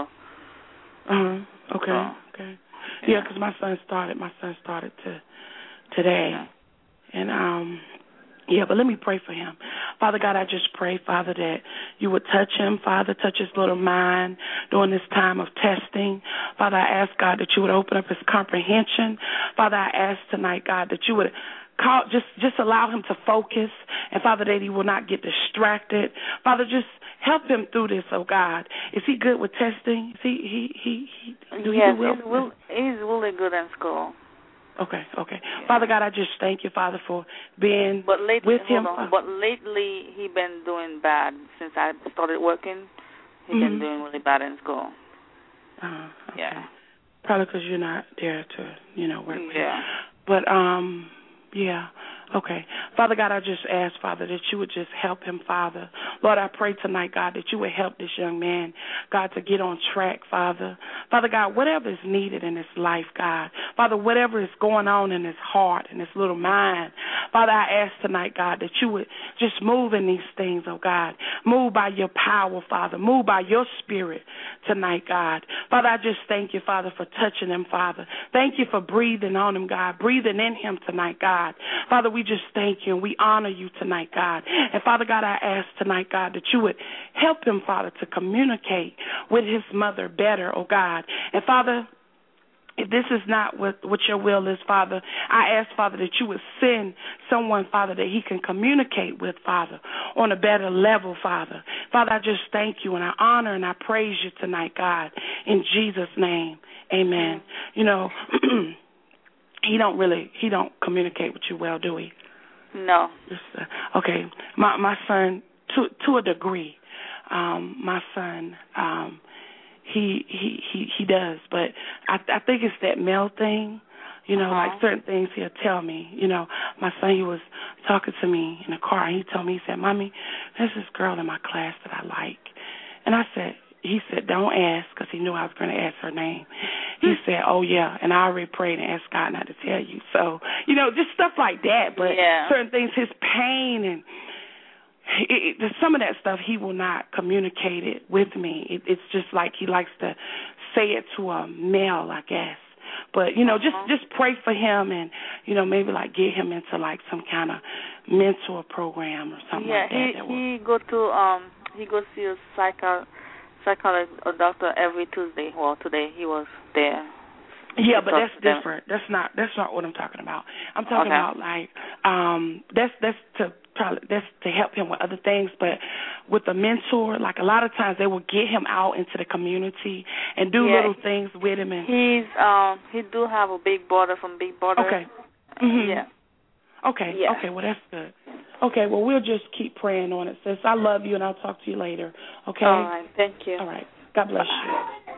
Uh-huh. Okay, so, okay. Yeah, because yeah, my son started, my son started to today. Yeah. And, um, yeah, but let me pray for him. Father God, I just pray, Father, that you would touch him, Father, touch his little mind during this time of testing. Father, I ask, God, that you would open up his comprehension. Father, I ask tonight, God, that you would call, just, just allow him to focus, and, Father, that he will not get distracted. Father, just help him through this, oh, God. Is he good with testing? Is he, he, he, he, do yes, he do well? he's, will, he's really good in school. Okay, okay. Yeah. Father God, I just thank you, Father, for being but lately, with him. On, but lately, he been doing bad. Since I started working, he mm-hmm. been doing really bad in school. Uh, okay. Yeah. Probably because you're not there to, you know, work with Yeah. him. But, um, yeah. Okay. Father God, I just ask, Father, that you would just help him, Father. Lord, I pray tonight, God, that you would help this young man, God, to get on track, Father. Father God, whatever is needed in his life, God. Father, whatever is going on in his heart, in his little mind, Father, I ask tonight, God, that you would just move in these things, oh God. Move by your power, Father. Move by your spirit tonight, God. Father, I just thank you, Father, for touching him, Father. Thank you for breathing on him, God, breathing in him tonight, God. Father, we just thank you and we honor you tonight, God. And Father God, I ask tonight, God, that you would help him, Father, to communicate with his mother better, oh God. And Father, if this is not what, what your will is, Father, I ask, Father, that you would send someone, Father, that he can communicate with, Father, on a better level, Father. Father, I just thank you and I honor and I praise you tonight, God, in Jesus' name. Amen. You know, he don't really, he don't communicate with you well, do he? No. Just, uh, okay. My my son, to to a degree, um, my son, um, he he he he does, but I I think it's that male thing. You know, uh-huh. like certain things he'll tell me. You know, my son, he was talking to me in the car, and he told me, he said, "Mommy, there's this girl in my class that I like," and I said. He said, don't ask, because he knew I was going to ask her name. He said, oh, yeah, and I already prayed and asked God not to tell you. So, you know, just stuff like that. But yeah. certain things, his pain and it, it, some of that stuff, he will not communicate it with me. It, it's just like he likes to say it to a male, I guess. But, you know, uh-huh. just, just pray for him and, you know, maybe, like, get him into, like, some kind of mentor program or something yeah, like that. Yeah, that he, will... he go to, um, he go see a psycho. psychologist or doctor every Tuesday. Well, today he was there. Yeah, but that's different. That's not that's not what I'm talking about. I'm talking okay. about like um that's that's to try that's to help him with other things, but with a mentor, like a lot of times they will get him out into the community and do yeah, little things with him and he's um he do have a big brother from Big Brother. Okay. Mm-hmm. Yeah. Okay. Yeah. Okay, well that's good. Okay, well we'll just keep praying on it, sis. I love you and I'll talk to you later. Okay? All right, thank you. All right. God bless you.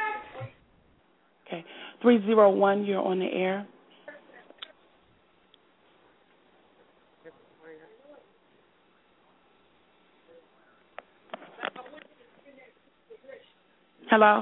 Okay. three zero one, you're on the air. Hello?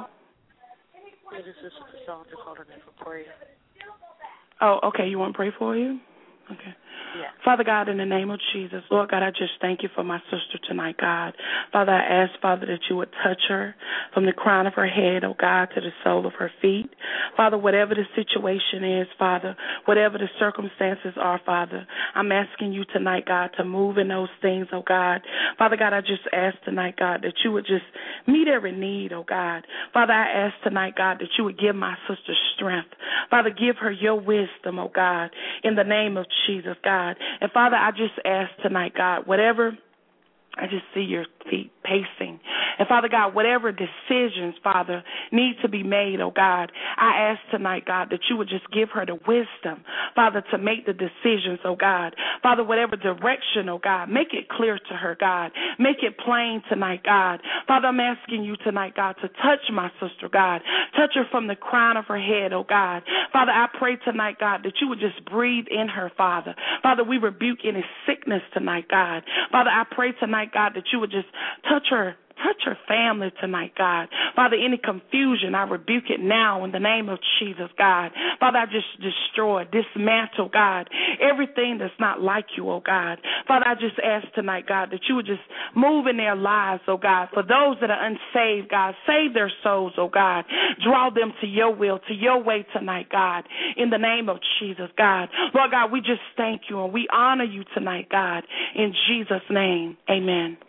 Yeah, this is Cassandra calling in for prayer. Oh, okay. You want to pray for you? Okay. Yeah. Father God, in the name of Jesus, Lord God, I just thank you for my sister tonight, God. Father, I ask, Father, that you would touch her from the crown of her head, oh God, to the sole of her feet. Father, whatever the situation is, Father, whatever the circumstances are, Father, I'm asking you tonight, God, to move in those things, oh God. Father God, I just ask tonight, God, that you would just meet every need, oh God. Father, I ask tonight, God, that you would give my sister strength. Father, give her your wisdom, oh God, in the name of Jesus, God. And Father, I just ask tonight, God, whatever, I just see your feet pacing. And Father God, whatever decisions, Father, need to be made, oh God, I ask tonight, God, that you would just give her the wisdom, Father, to make the decisions, oh God. Father, whatever direction, oh God, make it clear to her, God. Make it plain tonight, God. Father, I'm asking you tonight, God, to touch my sister, God. Touch her from the crown of her head, oh God. Father, I pray tonight, God, that you would just breathe in her, Father. Father, we rebuke any sickness tonight, God. Father, I pray tonight, God, that you would just touch her, touch her family tonight, God. Father, any confusion, I rebuke it now in the name of Jesus, God. Father, I just destroy, dismantle, God, everything that's not like you, oh God. Father, I just ask tonight, God, that you would just move in their lives, oh God. For those that are unsaved, God, save their souls, oh God. Draw them to your will, to your way tonight, God, in the name of Jesus, God. Lord God, we just thank you and we honor you tonight, God, in Jesus' name. Amen.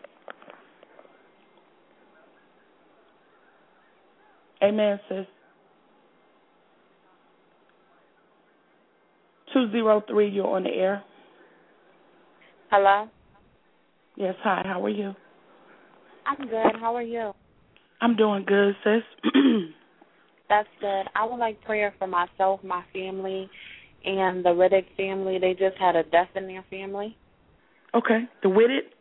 Amen, sis. two oh three, you're on the air. Hello? Yes, hi, how are you? I'm good. How are you? I'm doing good, sis. That's good. I would like prayer for myself, my family, and the Riddick family. They just had a death in their family. Okay, the Riddick?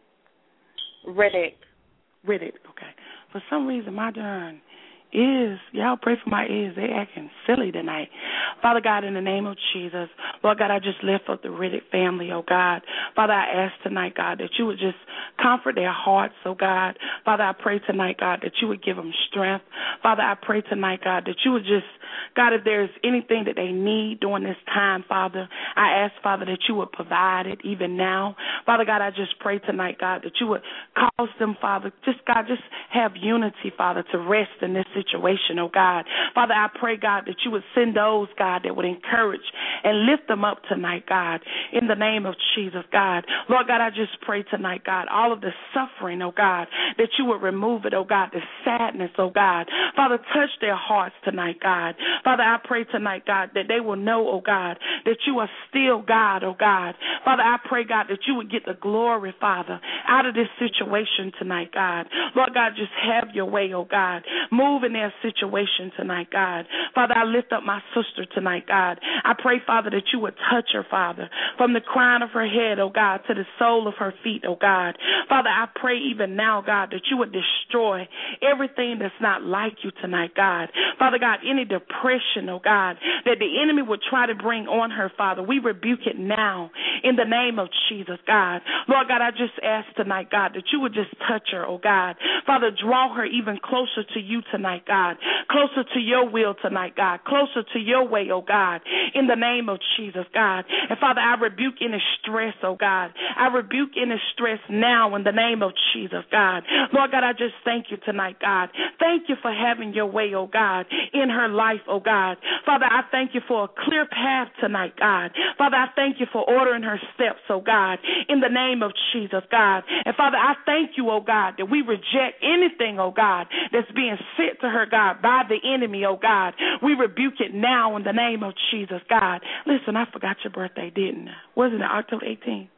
Riddick. Riddick, okay. For some reason, my darn ears, y'all pray for my ears. They acting silly tonight. Father God, in the name of Jesus, Lord God, I just lift up the Riddick family, oh God. Father, I ask tonight, God, that you would just comfort their hearts, oh God. Father, I pray tonight, God, that you would give them strength. Father, I pray tonight, God, that you would just, God, if there's anything that they need during this time, Father, I ask, Father, that you would provide it even now. Father God, I just pray tonight, God, that you would cause them, Father, just, God, just have unity, Father, to rest in this situation, oh God. Father, I pray, God, that you would send those, God, that would encourage and lift them up tonight, God, in the name of Jesus, God. Lord God, I just pray tonight, God, all of the suffering, oh God, that you would remove it, oh God, the sadness, oh God. Father, touch their hearts tonight, God. Father, I pray tonight, God, that they will know, oh God, that you are still God, oh God. Father, I pray, God, that you would get the glory, Father, out of this situation tonight, God. Lord God, just have your way, oh God. Move in their situation tonight, God. Father, I lift up my sister tonight, God. I pray, Father, that you would touch her, Father, from the crown of her head, oh God, to the sole of her feet, oh God. Father, I pray even now, God, that you would destroy everything that's not like you tonight, God. Father God, any depression, oh God, that the enemy would try to bring on her, Father, we rebuke it now in the name of Jesus, God. Lord God, I just ask tonight, God, that you would just touch her, oh God. Father, draw her even closer to you tonight, God, closer to your will tonight, God, closer to your way, oh God, in the name of Jesus, God. And Father, I rebuke any stress, oh God. I rebuke any stress now in the name of Jesus, God. Lord God, I just thank you tonight, God. Thank you for having your way, oh God, in her life, oh God. Father, I thank you for a clear path tonight, God. Father, I thank you for ordering her steps, oh God, in the name of Jesus, God. And Father, I thank you, oh God, that we reject anything, oh God, that's being sent to her, God, by the enemy, oh God. We rebuke it now in the name of Jesus, God. Listen, I forgot your birthday, didn't I? Wasn't it October eighteenth?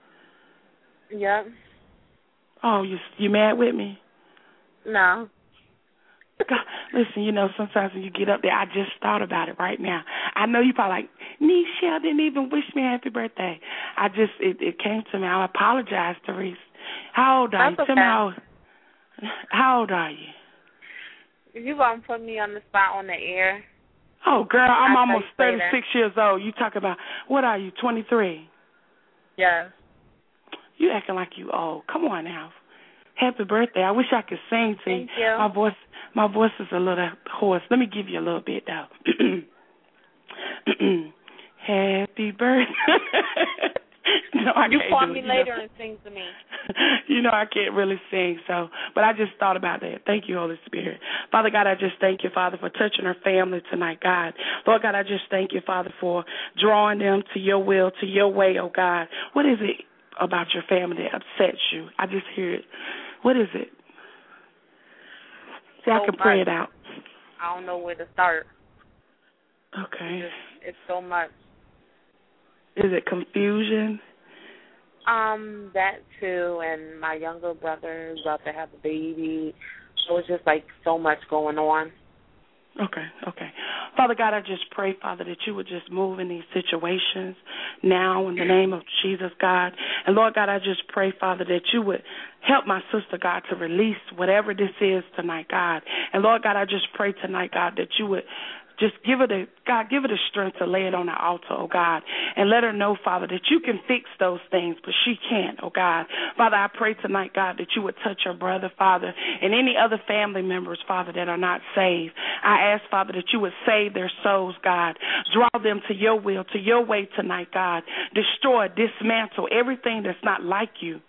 Yep. Oh, you you mad with me? No. God, listen, you know, sometimes when you get up there, I just thought about it right now. I know you probably like, Nichelle didn't even wish me happy birthday. I just, it, it came to me. I apologize, Therese. How old are That's you? okay. Tell me how, how old are you? You gonna put me on the spot on the air? Oh, girl, I'm I'll almost thirty-six years old. You talk about, what are you, twenty-three? Yes. You acting like you old. Come on now. Happy birthday. I wish I could sing to Thank you. you. My voice my voice is a little hoarse. Let me give you a little bit, though. Happy birthday. no, I you can't call do me it, later you know? and sing to me. You know I can't really sing, so, but I just thought about that. Thank you, Holy Spirit. Father God, I just thank you, Father, for touching her family tonight, God. Lord God, I just thank you, Father, for drawing them to your will, to your way, oh God. What is it about your family that upsets you? I just hear it. What is it? So, so I can much. pray it out. I don't know where to start. Okay. It's, it's so much. Is it confusion? Um, that too, and my younger brother is about to have a baby. So it's just like so much going on. Okay, okay. Father God, I just pray, Father, that you would just move in these situations now in the name of Jesus, God. And, Lord God, I just pray, Father, that you would help my sister, God, to release whatever this is tonight, God. And, Lord God, I just pray tonight, God, that you would just give her the, God, give her the strength to lay it on the altar, oh God, and let her know, Father, that you can fix those things, but she can't, oh God. Father, I pray tonight, God, that you would touch her brother, Father, and any other family members, Father, that are not saved. I ask, Father, that you would save their souls, God. Draw them to your will, to your way tonight, God. Destroy, dismantle everything that's not like you.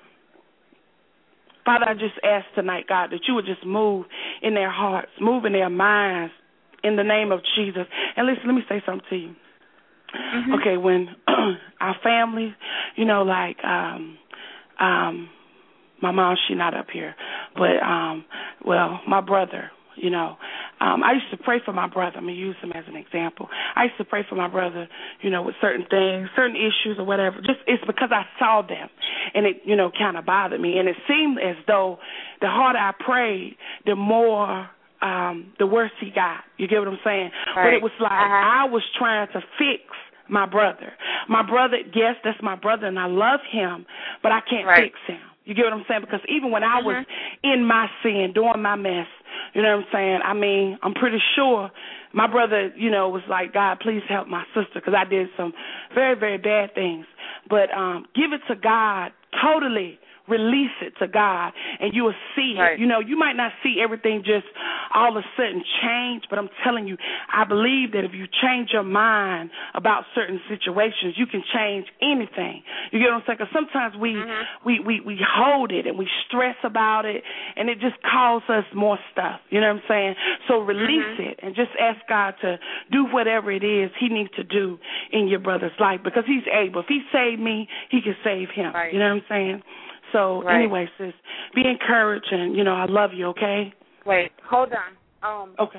Father, I just ask tonight, God, that you would just move in their hearts, move in their minds, in the name of Jesus. And listen, let me say something to you. Mm-hmm. Okay, when our family, you know, like um, um, my mom, she's not up here, but, um, well, my brother, you know, um, I used to pray for my brother. I'm going to use him as an example. I used to pray for my brother, you know, with certain things, certain issues or whatever. Just it's because I saw them, and it, you know, kind of bothered me. And it seemed as though the harder I prayed, the more Um, the worse he got. You get what I'm saying? Right. But it was like uh-huh. I was trying to fix my brother. My brother, yes, that's my brother, and I love him, but I can't right. fix him. You get what I'm saying? Because even when I uh-huh. was in my sin, doing my mess, you know what I'm saying? I mean, I'm pretty sure my brother, you know, was like, God, please help my sister, because I did some very, very bad things. But um, give it to God totally. Release it to God, and you will see right. it. You know, you might not see everything just all of a sudden change, but I'm telling you, I believe that if you change your mind about certain situations, you can change anything. You get what I'm saying? Because sometimes we, mm-hmm. we, we, we hold it and we stress about it, and it just causes us more stuff. You know what I'm saying? So release mm-hmm. it and just ask God to do whatever it is he needs to do in your brother's life, because he's able. If he saved me, he can save him. Right. You know what I'm saying? So, right. anyway, sis, be encouraged, and, you know, I love you, okay? Wait, hold on. Um, okay.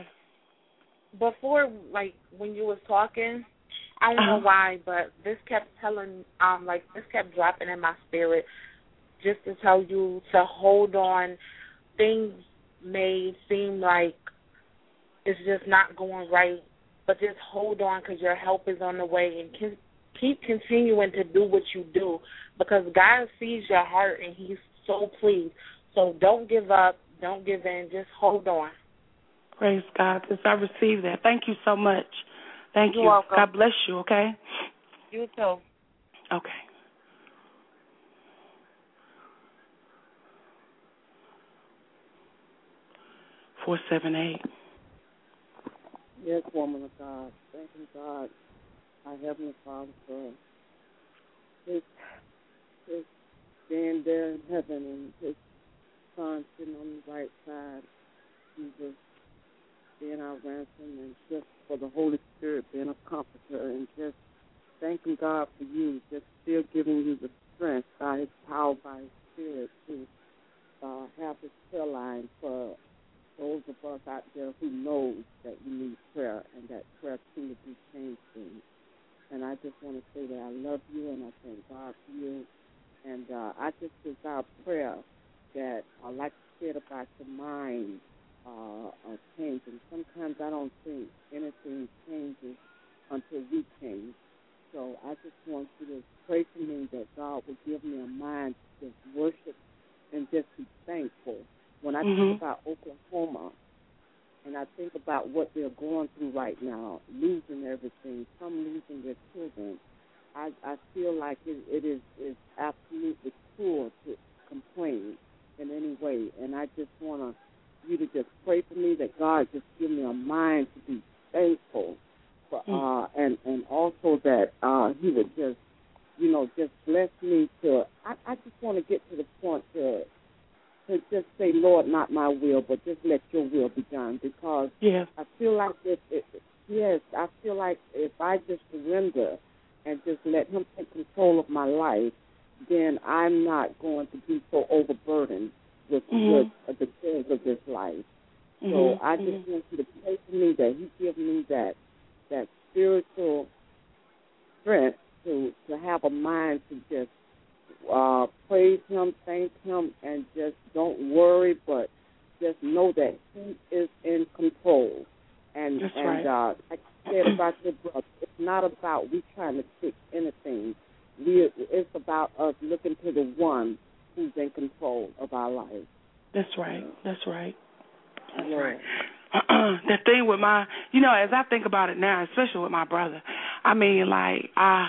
Before, like, when you was talking, I don't uh-huh. know why, but this kept telling, um, like, this kept dropping in my spirit just to tell you to hold on. Things may seem like it's just not going right, but just hold on, because your help is on the way, and can, keep continuing to do what you do, because God sees your heart and he's so pleased. So don't give up. Don't give in. Just hold on. Praise God. Since I received that. Thank you so much. Thank You're you. welcome. God bless you, okay? You too. Okay. four seven eight. Yes, woman of God. Thank you, God, our Heavenly Father, for his, his being there in heaven and his son sitting on the right side, Jesus being our ransom, and just for the Holy Spirit being a comforter, and just thanking God for you, just still giving you the strength by his power, by his Spirit, to uh, have this prayer line for those of us out there who know that we need prayer, and that prayer truly do change things. And I just want to say that I love you, and I thank God for you. And uh, I just desire prayer that, uh, like you said about your mind uh, uh, changing. Sometimes I don't think anything changes until we change. So I just want you to pray for me that God will give me a mind to just worship and just be thankful. When I mm-hmm. think about Oklahoma, and I think about what they're going through right now, losing everything, some losing their children, I, I feel like it, it is, is absolutely cruel to complain in any way. And I just want you to just pray for me that God just give me a mind to be thankful, for, uh, and, and also that uh, he would just you know, just bless me to, I, I just want to get to the point to, to just say, Lord, not my will, but just let your will be done, because yeah. I feel like if, if, yes, I feel like if I just surrender and just let him take control of my life, then I'm not going to be so overburdened with, mm-hmm. with the cares of this life. Mm-hmm. So I just mm-hmm. want you to pray for me that he give me that that spiritual strength to to have a mind to just uh, praise him, thank him, and just don't worry, but just know that he is in control. And That's and right. uh, like I said about your brother, it's not about we trying to fix anything. We it's about us looking to the one who's in control of our lives. That's right. That's right. That's yeah. right. The thing with my, you know, as I think about it now, especially with my brother, I mean, like, I,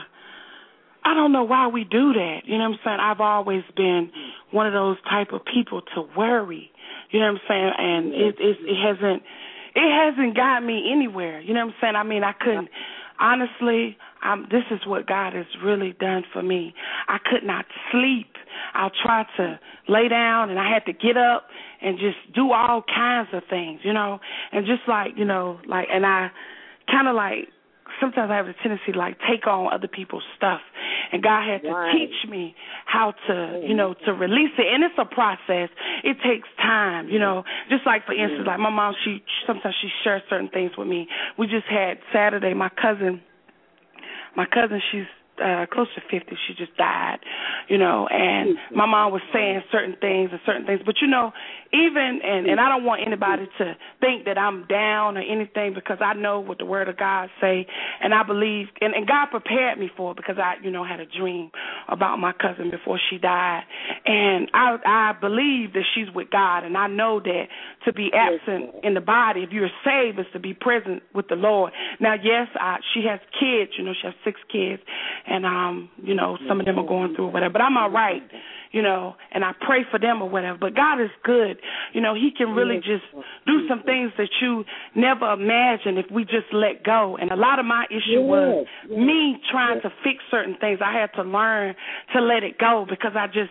I don't know why we do that. You know what I'm saying? I've always been one of those type of people to worry. You know what I'm saying? And it, it, it hasn't, it hasn't got me anywhere. You know what I'm saying? I mean, I couldn't. Honestly, I'm, this is what God has really done for me. I could not sleep. I'll try to lay down, and I had to get up and just do all kinds of things, you know, and just like, you know, like, and I kind of like, sometimes I have a tendency to like take on other people's stuff, and God had to right. teach me how to, you know, to release it, and it's a process. It takes time, you know, just like, for instance, like my mom, she sometimes she shares certain things with me. We just had Saturday, my cousin, my cousin, she's Uh, close to fifty, she just died, you know, and my mom was saying certain things and certain things, but you know, even, and, and I don't want anybody to think that I'm down or anything, because I know what the Word of God say, and I believe, and, and God prepared me for it, because I, you know, had a dream about my cousin before she died, and I, I believe that she's with God, and I know that to be absent in the body, if you're saved, is to be present with the Lord. Now, yes, I, she has kids, you know, she has six kids, and, um, you know, some of them are going through whatever. But I'm all right, you know, and I pray for them or whatever. But God is good. You know, he can really just do some things that you never imagined if we just let go. And a lot of my issue was me trying to fix certain things. I had to learn to let it go, because I just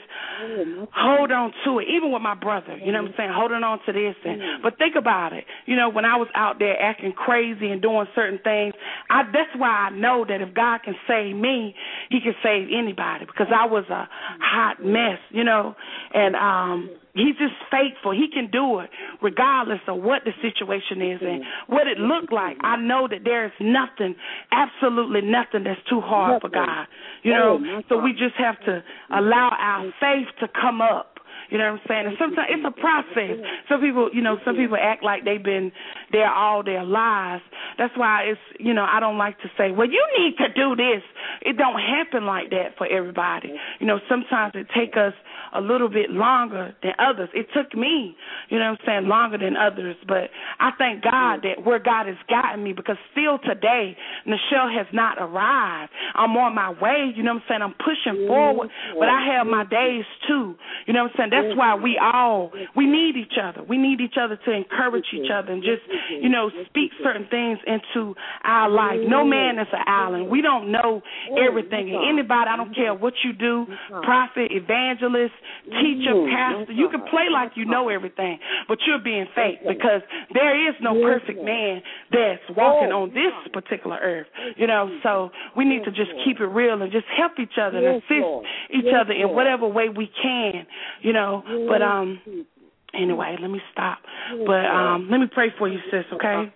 hold on to it, even with my brother, you know what I'm saying, holding on to this. And but think about it. You know, when I was out there acting crazy and doing certain things, I, that's why I know that if God can save me, he can save anybody, because I was a hot mess, you know, and um, he's just faithful. He can do it regardless of what the situation is and what it looked like. I know that there is nothing, absolutely nothing that's too hard for God, you know, so we just have to allow our faith to come up. You know what I'm saying? And sometimes it's a process. Some people, you know, some people act like they've been there all their lives. That's why it's, you know, I don't like to say, well, you need to do this. It don't happen like that for everybody. You know, sometimes it takes us a little bit longer than others. It took me, you know what I'm saying, longer than others. But I thank God that where God has gotten me, because still today, Nichelle has not arrived. I'm on my way, you know what I'm saying? I'm pushing forward, but I have my days too. You know what I'm saying? That's why we all, we need each other. We need each other to encourage each other and just, you know, speak certain things into our life. No man is an island. We don't know everything. And anybody, I don't care what you do, prophet, evangelist, teacher, pastor, you can play like you know everything, but you're being fake, because there is no perfect man that's walking on this particular earth, you know. So we need to just keep it real and just help each other and assist each other in whatever way we can, you know. But um, anyway, let me stop. But um, let me pray for you, sis, okay?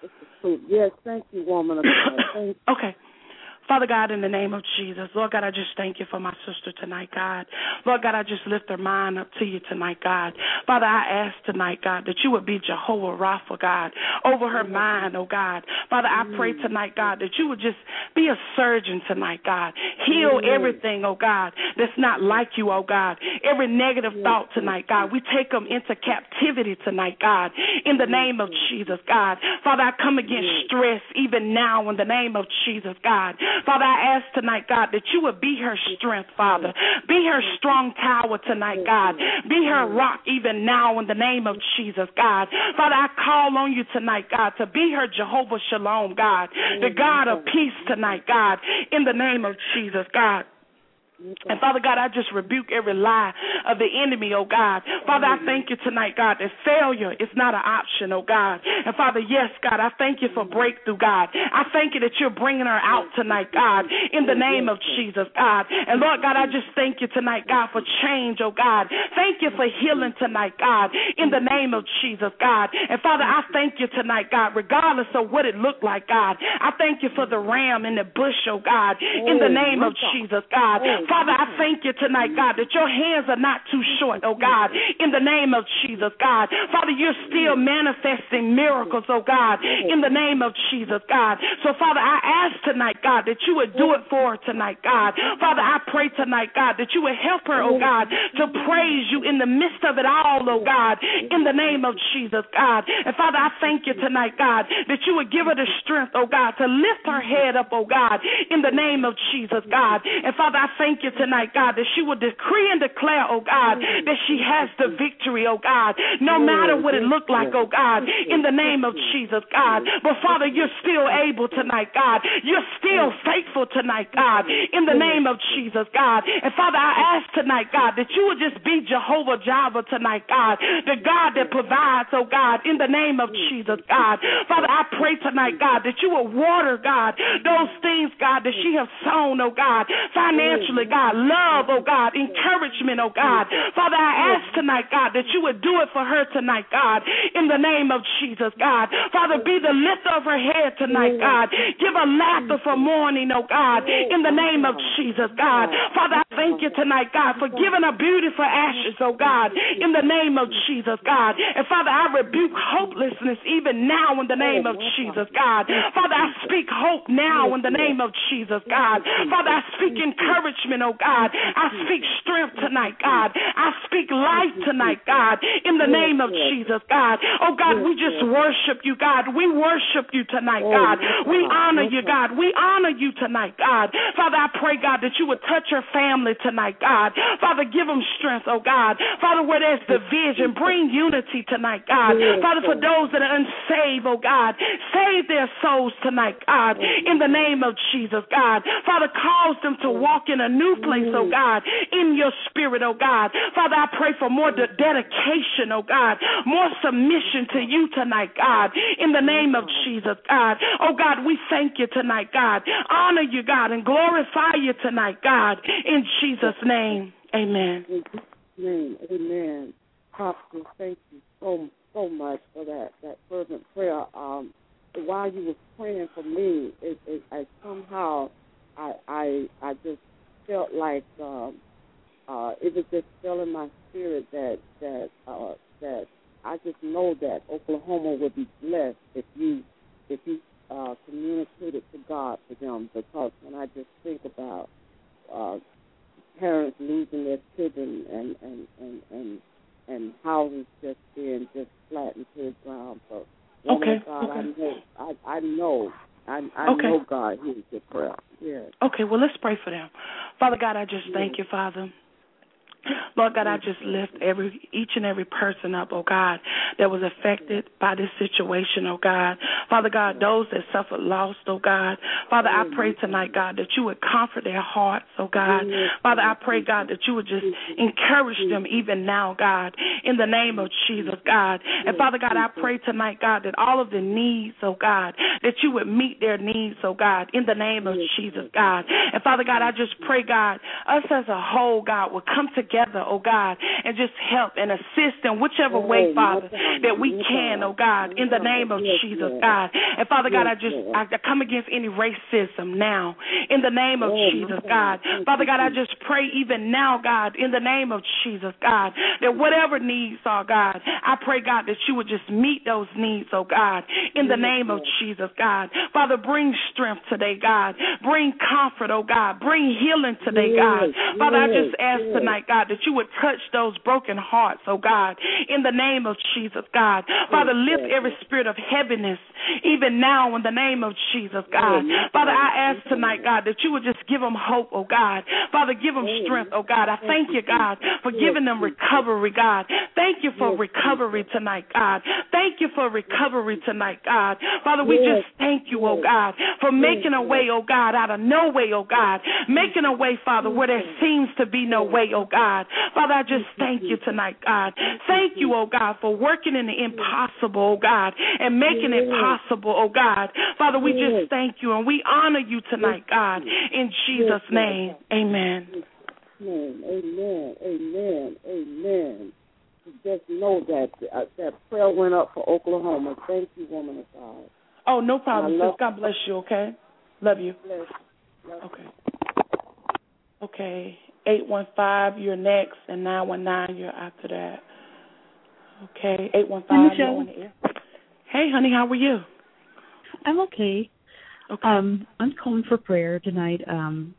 Yes, thank you, woman of God. Thank you. Okay. Father God, in the name of Jesus, Lord God, I just thank you for my sister tonight, God. Lord God, I just lift her mind up to you tonight, God. Father, I ask tonight, God, that you would be Jehovah Rapha, God, over her mind, oh God. Father, I pray tonight, God, that you would just be a surgeon tonight, God. Heal everything, oh God, that's not like you, oh God. Every negative thought tonight, God, we take them into captivity tonight, God, in the name of Jesus, God. Father, I come against stress even now in the name of Jesus, God. Father, I ask tonight, God, that you would be her strength, Father. Be her strong tower tonight, God. Be her rock even now in the name of Jesus, God. Father, I call on you tonight, God, to be her Jehovah Shalom, God, the God of peace tonight, God, in the name of Jesus, God. And, Father God, I just rebuke every lie of the enemy, oh God. Father, I thank you tonight, God, that failure is not an option, oh God. And, Father, yes, God, I thank you for breakthrough, God. I thank you that you're bringing her out tonight, God, in the name of Jesus, God. And, Lord God, I just thank you tonight, God, for change, oh God. Thank you for healing tonight, God, in the name of Jesus, God. And, Father, I thank you tonight, God, regardless of what it looked like, God. I thank you for the ram in the bush, oh God, in the name of Jesus, God. Father, I thank you tonight, God, that your hands are not too short, oh God, in the name of Jesus, God. Father, you're still manifesting miracles, oh God, in the name of Jesus, God. So, Father, I ask tonight, God, that you would do it for her tonight, God. Father, I pray tonight, God, that you would help her, oh God, to praise you in the midst of it all, oh God, in the name of Jesus, God. And, Father, I thank you tonight, God, that you would give her the strength, oh God, to lift her head up, oh God, in the name of Jesus, God. And, Father, I thank you tonight, God, that she will decree and declare, oh God, that she has the victory, oh God, no matter what it looked like, oh God, in the name of Jesus, God. But, Father, you're still able tonight, God. You're still faithful tonight, God, in the name of Jesus, God. And, Father, I ask tonight, God, that you would just be Jehovah Jireh tonight, God, the God that provides, oh God, in the name of Jesus, God. Father, I pray tonight, God, that you will water, God, those things, God, that she has sown, oh God, financially, God, love, oh God, encouragement, oh God. Father, I ask tonight, God, that you would do it for her tonight, God, in the name of Jesus, God. Father, be the lifter of her head tonight, God. Give her laughter for mourning, oh God, in the name of Jesus, God. Father, I thank you tonight, God, for giving her beauty for ashes, oh God, in the name of Jesus, God. And Father, I rebuke hopelessness even now in the name of Jesus, God. Father, I speak hope now in the name of Jesus, God. Father, I speak encouragement, oh God. I speak strength tonight, God. I speak life tonight, God, in the name of Jesus, God. Oh God, we just worship you, God. We worship you tonight, God. We honor you, God. We honor you tonight, God. Father, I pray, God, that you would touch her family tonight, God. Father, give them strength, oh God. Father, where there's division, bring unity tonight, God. Father, for those that are unsaved, oh God, save their souls tonight, God, in the name of Jesus, God. Father, cause them to walk in a new place, oh God, in your spirit, oh God. Father, I pray for more de- dedication, oh God, more submission to you tonight, God, in the name of Jesus, God. Oh God, we thank you tonight, God. Honor you, God, and glorify you tonight, God, in Jesus' name. Amen. Amen. Amen. Prophet, thank you so so much for that, that fervent prayer. Um, while you were praying for me, it, it, I somehow I, I I just felt like um, uh, it was just still in my spirit that that uh, that I just know that Oklahoma would be blessed if you if you uh, communicated to God for them, because when I just think about uh, parents losing their children and and, and, and and houses just being just flattened to the ground. So, okay. God, okay. I know, I, I know, I, I okay. know God hears your prayer. Yes. Okay, well, let's pray for them. Father God, I just thank you, Father. Lord God, I just lift every each and every person up, oh God, that was affected by this situation, oh God. Father God, those that suffered loss, oh God. Father, I pray tonight, God, that you would comfort their hearts, oh God. Father, I pray, God, that you would just encourage them even now, God, in the name of Jesus, God. And Father God, I pray tonight, God, that all of the needs, oh God, that you would meet their needs, oh God, in the name of Jesus, God. And Father God, I just pray, God, us as a whole, God, will come together together, oh God, and just help and assist in whichever way, Father, that we can, oh God, in the name of Jesus, God. And Father God, I just I come against any racism now, in the name of Jesus, God. Father God, I just pray even now, God, in the name of Jesus, God, that whatever needs are, God, I pray, God, that you would just meet those needs, oh God, in the name of Jesus, God. Father, bring strength today, God. Bring comfort, oh God. Bring healing today, God. Father, I just ask tonight, God, that you would touch those broken hearts, oh God, in the name of Jesus, God. Father, lift every spirit of heaviness even now in the name of Jesus, God. Father, I ask tonight, God, that you would just give them hope, oh God. Father, give them strength, oh God. I thank you, God, for giving them recovery, God. Thank you for recovery tonight, God. Thank you for recovery tonight, God. Father, we just thank you, oh God, for making a way, oh God, out of no way, oh God. Making a way, Father, where there seems to be no way, oh God. Father, I just thank you tonight, God. Thank you, oh God, for working in the impossible, oh God, and making it possible, oh God. Father, we just thank you and we honor you tonight, God. In Jesus' name, amen. Amen, amen, amen, amen. Just know that uh, that prayer went up for Oklahoma. Thank you, woman of God. Oh, no problem, sis. God bless you, okay? Love you. Bless you. Love okay. Okay. eight one five, you're next, and nine one nine, you're after that. Okay. eight one five, you're on the air. Hey, honey, how are you? I'm okay. Okay. Um, I'm calling for prayer tonight. Um,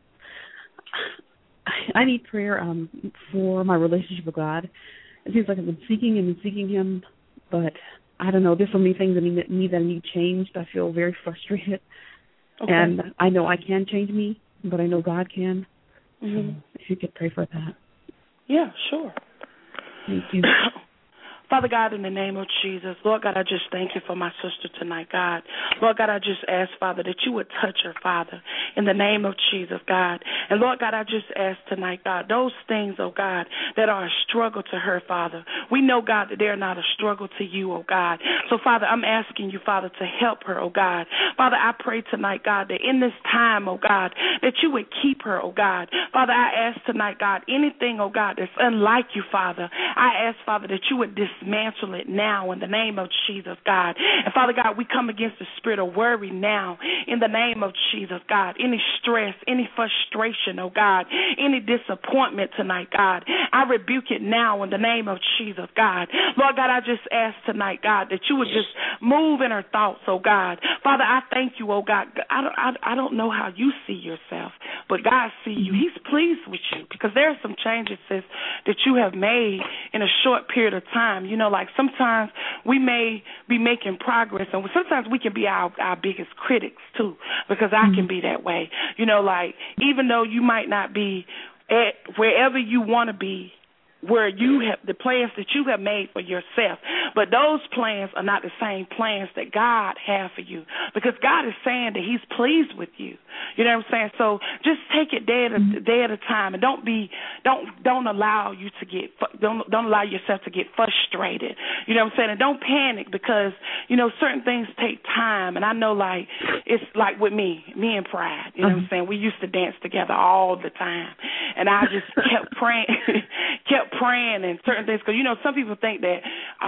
I need prayer um, for my relationship with God. It seems like I've been seeking Him and seeking Him, but I don't know. There's so many things in me that need changed. I feel very frustrated. Okay. And I know I can change me, but I know God can. Mm-hmm. So if you could pray for that. Yeah, sure. Thank you. Father God, in the name of Jesus, Lord God, I just thank you for my sister tonight, God. Lord God, I just ask, Father, that you would touch her, Father, in the name of Jesus, God. And Lord God, I just ask tonight, God, those things, oh God, that are a struggle to her, Father. We know, God, that they're not a struggle to you, oh God. So, Father, I'm asking you, Father, to help her, oh God. Father, I pray tonight, God, that in this time, oh God, that you would keep her, oh God. Father, I ask tonight, God, anything, oh God, that's unlike you, Father, I ask, Father, that you would dismantle it now in the name of Jesus, God. And Father God, we come against the spirit of worry now in the name of Jesus, God. Any stress, any frustration, oh God, any disappointment tonight, God, I rebuke it now in the name of Jesus, God. Lord God, I just ask tonight, God, that you would just move in her thoughts, oh God. Father, I thank you, oh God. I don't, I, I don't know how you see yourself, but God sees you. He's pleased with you because there are some changes, sis, that you have made in a short period of time. You know, like sometimes we may be making progress, and sometimes we can be our, our biggest critics too, because I mm-hmm. can be that way. You know, like even though you might not be at wherever you want to be, where you have the plans that you have made for yourself. But those plans are not the same plans that God has for you, because God is saying that He's pleased with you. You know what I'm saying? So just take it day at a day at a time, and don't be don't don't allow you to get don't don't allow yourself to get frustrated. You know what I'm saying? And don't panic, because you know certain things take time. And I know, like it's like with me, me and Pride. You know what I'm saying? We used to dance together all the time, and I just kept praying, kept praying and certain things, because you know some people think that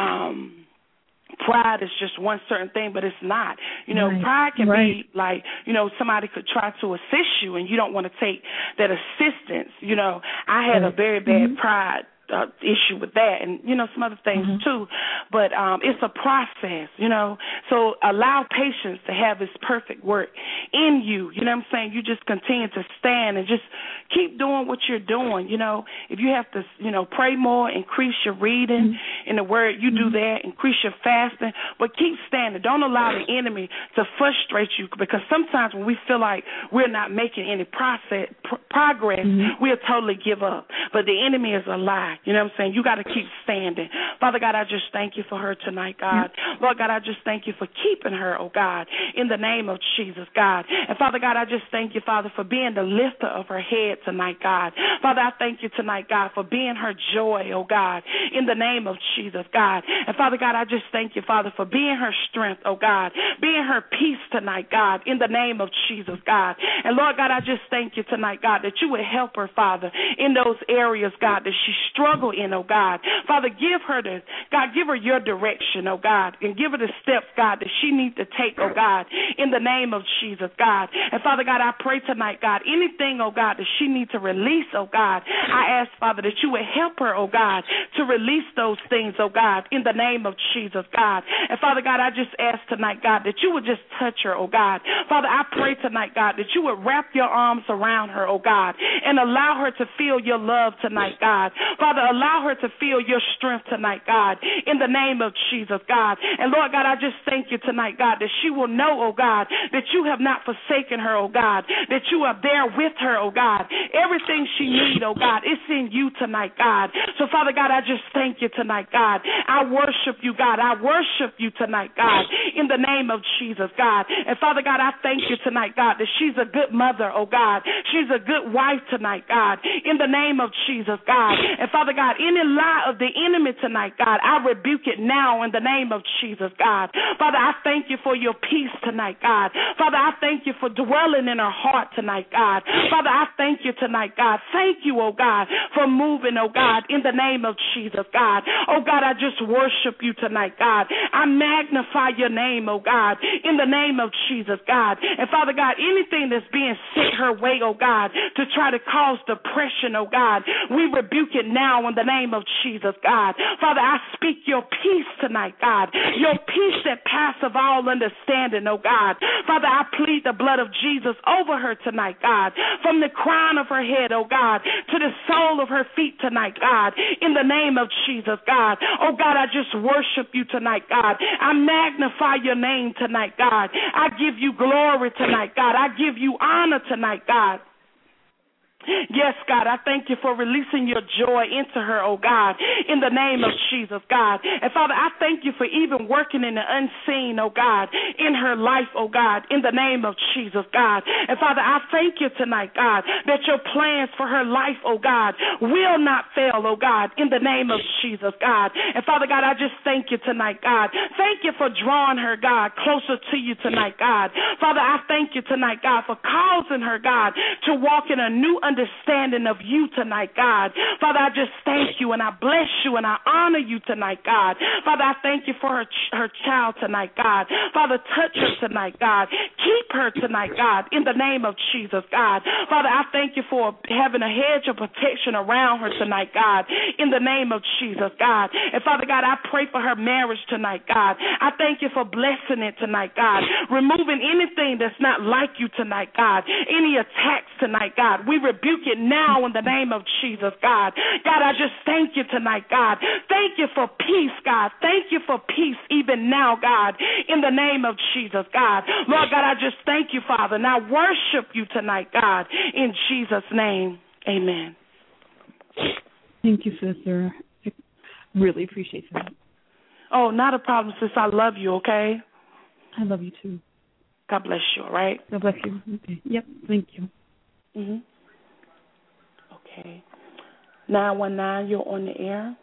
um pride is just one certain thing, but it's not. You know, right. Pride can right. be like, you know, somebody could try to assist you and you don't want to take that assistance. You know, I had right. a very bad mm-hmm. pride Uh, issue with that, and you know some other things mm-hmm. too, but um, it's a process, you know. So allow patience to have its perfect work in you. You know what I'm saying? You just continue to stand and just keep doing what you're doing. You know, if you have to, you know, pray more, increase your reading mm-hmm. in the Word. You mm-hmm. do that. Increase your fasting, but keep standing. Don't allow the enemy to frustrate you, because sometimes when we feel like we're not making any process pr- progress, mm-hmm. we'll totally give up. But the enemy is a lie. You know what I'm saying? You got to keep standing. Father God, I just thank you for her tonight, God. Mm-hmm. Lord God, I just thank you for keeping her, oh God, in the name of Jesus, God. And Father God, I just thank you, Father, for being the lifter of her head tonight, God. Father, I thank you tonight, God, for being her joy, oh God, in the name of Jesus, God. And Father God, I just thank you, Father, for being her strength, oh God, being her peace tonight, God, in the name of Jesus, God. And Lord God, I just thank you tonight, God, that you would help her, Father, in those areas, God, that she struggle in, oh God. Father, give her the, God, give her your direction, oh God, and give her the steps, God, that she needs to take, oh God, in the name of Jesus, God. And Father God, I pray tonight, God, anything, oh God, that she needs to release, oh God, I ask, Father, that you would help her, oh God, to release those things, oh God, in the name of Jesus, God. And Father God, I just ask tonight, God, that you would just touch her, oh God. Father, I pray tonight, God, that you would wrap your arms around her, oh God, and allow her to feel your love tonight, God. Father, Father, allow her to feel your strength tonight, God, in the name of Jesus, God. And Lord God, I just thank you tonight, God, that she will know, oh God, that you have not forsaken her, oh God, that you are there with her, oh God. Everything she needs, oh God, it's in you tonight, God. So, Father God, I just thank you tonight, God. I worship you, God. I worship you tonight, God, in the name of Jesus, God. And, Father God, I thank you tonight, God, that she's a good mother, oh God. She's a good wife tonight, God, in the name of Jesus, God. And, Father God, any lie of the enemy tonight, God, I rebuke it now in the name of Jesus, God. Father, I thank you for your peace tonight, God. Father, I thank you for dwelling in her heart tonight, God. Father, I thank you tonight, God. Thank you, oh God, for moving, oh God, in the name of Jesus, God. Oh God, I just worship you tonight, God. I magnify your name, oh God, in the name of Jesus, God. And Father God, anything that's being sent her way, oh God, to try to cause depression, oh God, we rebuke it now in the name of Jesus, God. Father, I speak your peace tonight, God, your peace that passeth all understanding, oh God. Father, I plead the blood of Jesus over her tonight, God, from the crown of her head, oh God, to the sole of her feet tonight, God, in the name of Jesus, God. Oh God, I just worship you tonight, God. I magnify your name tonight, God. I give you glory tonight, God. I give you honor tonight, God. Yes, God, I thank you for releasing your joy into her, oh God, in the name of Jesus, God. And Father, I thank you for even working in the unseen, oh God, in her life, oh God, in the name of Jesus, God. And Father, I thank you tonight, God, that your plans for her life, oh God, will not fail, oh God, in the name of Jesus, God. And Father God, I just thank you tonight, God. Thank you for drawing her, God, closer to you tonight, God. Father, I thank you tonight, God, for causing her, God, to walk in a new understanding understanding of you tonight, God. Father, I just thank you and I bless you and I honor you tonight, God. Father, I thank you for her, her child tonight, God. Father, touch her tonight, God. Keep her tonight, God, in the name of Jesus, God. Father, I thank you for having a hedge of protection around her tonight, God, in the name of Jesus, God. And Father God, I pray for her marriage tonight, God. I thank you for blessing it tonight, God. Removing anything that's not like you tonight, God. Any attacks tonight, God. We rebuke it now in the name of Jesus, God. God, I just thank you tonight, God. Thank you for peace, God. Thank you for peace even now, God, in the name of Jesus, God. Lord God, I just thank you, Father, and I worship you tonight, God, in Jesus' name. Amen. Thank you, sister. I really appreciate that. Oh, not a problem, sis. I love you, okay? I love you, too. God bless you, all right? God bless you. Okay. Yep, thank you. Mm-hmm. Okay. nine one nine, you're on the air.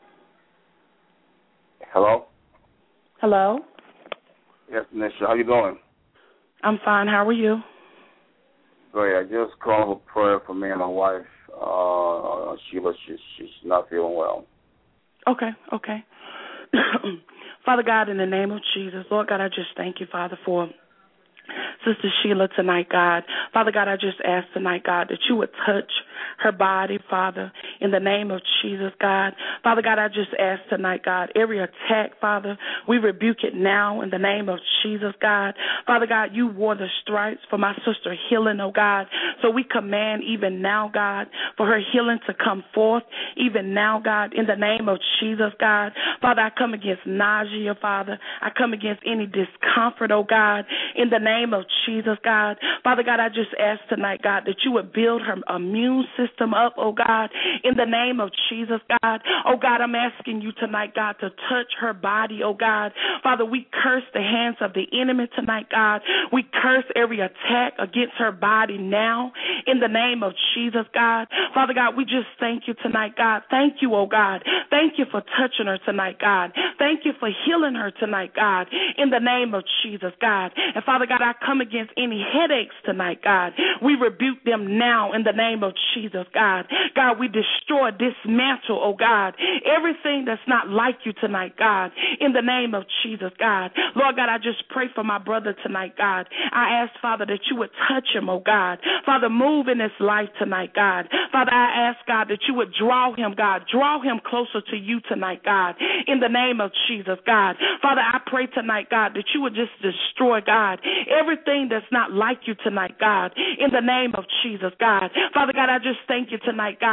Hello? Hello? Yes, Nisha, how you doing? I'm fine. How are you? Great. I just called for prayer for me and my wife. Uh, Sheila, she's, she's not feeling well. Okay, okay. Father God, in the name of Jesus, Lord God, I just thank you, Father, for Sister Sheila tonight, God. Father God, I just ask tonight, God, that you would touch her body, Father, in the name of Jesus, God. Father God, I just ask tonight, God, every attack, Father, we rebuke it now in the name of Jesus, God. Father God, you wore the stripes for my sister healing, oh God. So we command even now, God, for her healing to come forth, even now, God, in the name of Jesus, God. Father, I come against nausea, Father. I come against any discomfort, oh God, in the name of Jesus, God. Father God, I just ask tonight, God, that you would build her immune system up, oh God, in the name of Jesus, God. Oh God, I'm asking you tonight, God, to touch her body, oh God. Father, we curse the hands of the enemy tonight, God. We curse every attack against her body now in the name of Jesus, God. Father God, we just thank you tonight, God. Thank you, oh God. Thank you for touching her tonight, God. Thank you for healing her tonight, God, in the name of Jesus, God. And Father God, I come against any headaches tonight, God. We rebuke them now in the name of Jesus, God. God, we destroy, dismantle, oh God, everything that's not like you tonight, God, in the name of Jesus, God. Lord God, I just pray for my brother tonight, God. I ask, Father, that you would touch him, oh God. Father, move in his life tonight, God. Father, I ask, God, that you would draw him, God. Draw him closer to you tonight, God, in the name of Jesus, God. Father, I pray tonight, God, that you would just destroy, God, everything that's not like you tonight, God, in the name of Jesus, God. Father God, I just thank you tonight, God, for more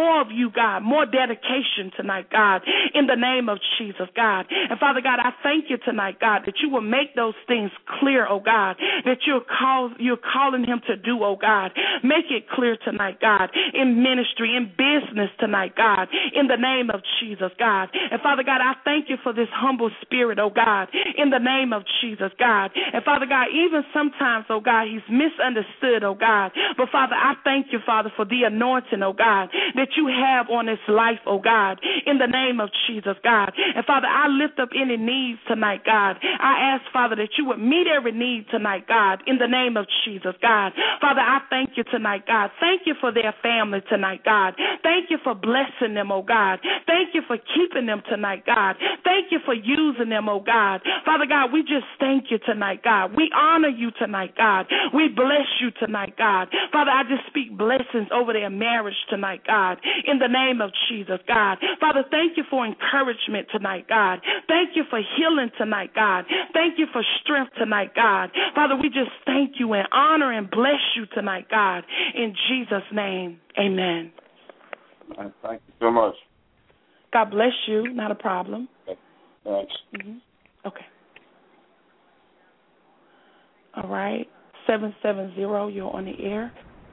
more of you, God, more dedication tonight, God, in the name of Jesus, God. And Father God, I thank you tonight, God, that you will make those things clear, oh God, that you're, call, you're calling him to do, oh God. Make it clear tonight, God, in ministry, in business tonight, God, in the name of Jesus, God. And Father God, I thank you for this humble spirit, oh God, in the name of Jesus, God. And Father God, even sometimes, oh God, he's misunderstood, oh God. But Father, I thank you, Father, for the anointing, oh God, that you have on his life, oh God, in the name of Jesus, God. And Father, I lift up any needs tonight, God. I ask, Father, that you would meet every need tonight, God, in the name of Jesus, God. Father, I thank you tonight, God. Thank you for their family tonight, God. Thank you for blessing them, oh God. Thank you for keeping them tonight, God. Thank you for using them, oh God. Father God, we just thank you tonight, God. We honor you tonight, God. We bless you tonight, God. Father, I just speak blessings over their marriage tonight, God, in the name of Jesus, God. Father, thank you for encouragement tonight, God. Thank you for healing tonight, God. Thank you for strength tonight, God. Father, we just thank you and honor and bless you tonight, God. In Jesus' name, amen. Thank you so much. God bless you. Not a problem. Thanks. Mm-hmm. Okay. All right. seven seven zero, you're on the air.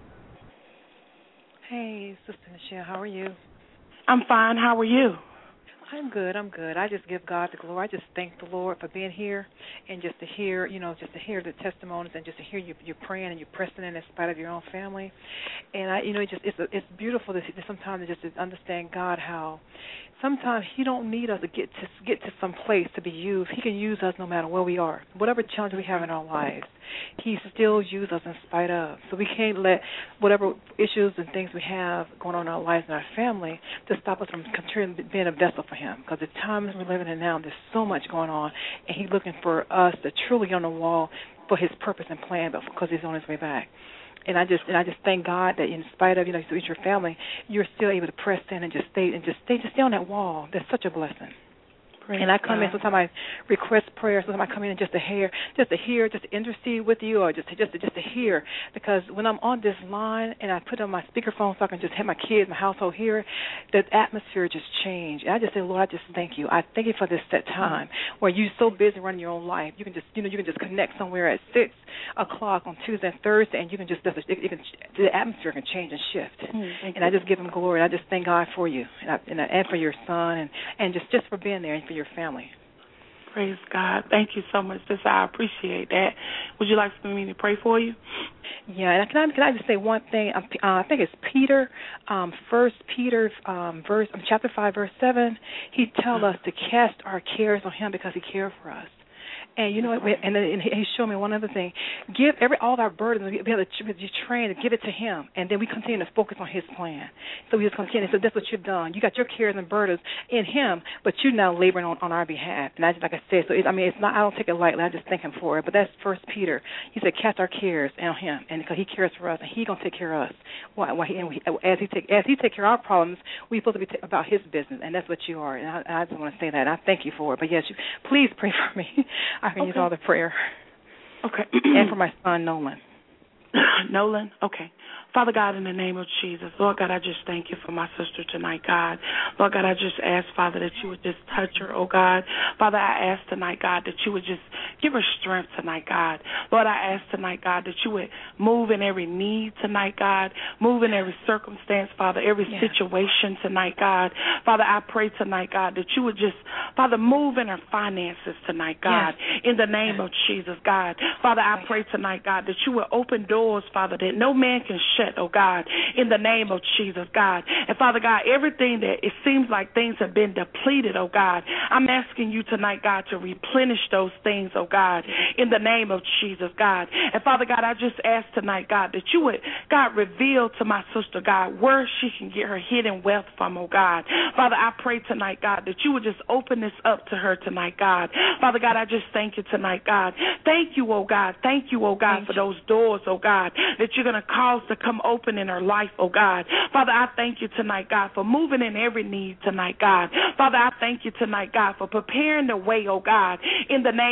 Hey, Sister Michelle, how are you? I'm fine. How are you? I'm good. I'm good. I just give God the glory. I just thank the Lord for being here and just to hear, you know, just to hear the testimonies and just to hear you you're praying and you're pressing in in spite of your own family. And I, you know, it just it's a, it's beautiful to, to sometimes just to understand God how sometimes He don't need us to get to get to some place to be used. He can use us no matter where we are, whatever challenge we have in our lives. He still uses us in spite of. So we can't let whatever issues and things we have going on in our lives and our family to stop us from being a vessel for Him. Because the times we're living in now, there's so much going on, and He's looking for us to truly on the wall for His purpose and plan, but because He's on His way back. And I just and I just thank God that in spite of, you know, with your family, you're still able to press in and just stay and just stay just stay on that wall. That's such a blessing. Praise and I come God. in, sometimes I request prayer, sometimes I come in just to hear, just to hear, just to intercede with you, or just to, just to, just to hear. Because when I'm on this line and I put on my speakerphone so I can just have my kids, my household hear, the atmosphere just changed. And I just say, Lord, I just thank you. I thank you for this set time where you're so busy running your own life. You can just, you know, you can just connect somewhere at six o'clock on Tuesday and Thursday, and you can just, it can, the atmosphere can change and shift. Mm, and I just give Him glory. And I just thank God for you and, I, and, I, and for your son, and, and just, just for being there and for your family. Praise God. Thank you so much, sister. I appreciate that. Would you like for me to pray for you? Yeah, and can I, can I just say one thing? Uh, I think it's Peter, um, First Peter, um, verse, um, chapter five, verse seven. He tells us to cast our cares on Him because He cares for us. And you know, and, and he showed me one other thing. Give every all of our burdens, be able to be trained to give it to Him, and then we continue to focus on His plan. So we just continue. So that's what you've done. You got your cares and burdens in Him, but you're now laboring on, on our behalf. And I just, like I said, so it, I mean, it's not. I don't take it lightly. I just thank Him for it. But that's First Peter. He said, "Cast our cares on Him," and because He cares for us, and He gonna take care of us. Why? Why he, and we, as He take as He take care of our problems, we supposed to be t- about His business, and that's what you are. And I, I just want to say that. And I thank you for it. But yes, you, please pray for me. I can okay. use all the prayer. Okay. And for my son, Nolan. Nolan? Okay. Father God, in the name of Jesus, Lord God, I just thank you for my sister tonight, God. Lord God, I just ask, Father, that you would just touch her, oh God. Father, I ask tonight, God, that you would just give her strength tonight, God. Lord, I ask tonight, God, that you would move in every need tonight, God. Move in every circumstance, Father, every yeah. situation tonight, God. Father, I pray tonight, God, that you would just, Father, move in her finances tonight, God, yes. in the name yes. of Jesus, God. Father, I pray tonight, God, that you would open doors, Father, that no man can shut, oh God, in the name of Jesus, God. And Father God, everything that it seems like things have been depleted, oh God, I'm asking you tonight, God, to replenish those things, oh God, in the name of Jesus, God. And Father God, I just ask tonight, God, that you would, God, reveal to my sister, God, where she can get her hidden wealth from, oh God. Father, I pray tonight, God, that you would just open this up to her tonight, God. Father God, I just thank you tonight, God. Thank you, oh God. Thank you, oh God, thank for you. Those doors, oh God, that you're going to cause to come open in her life, oh God. Father, I thank you tonight, God, for moving in every need tonight, God. Father, I thank you tonight, God, for preparing the way, oh God, in the name of Jesus.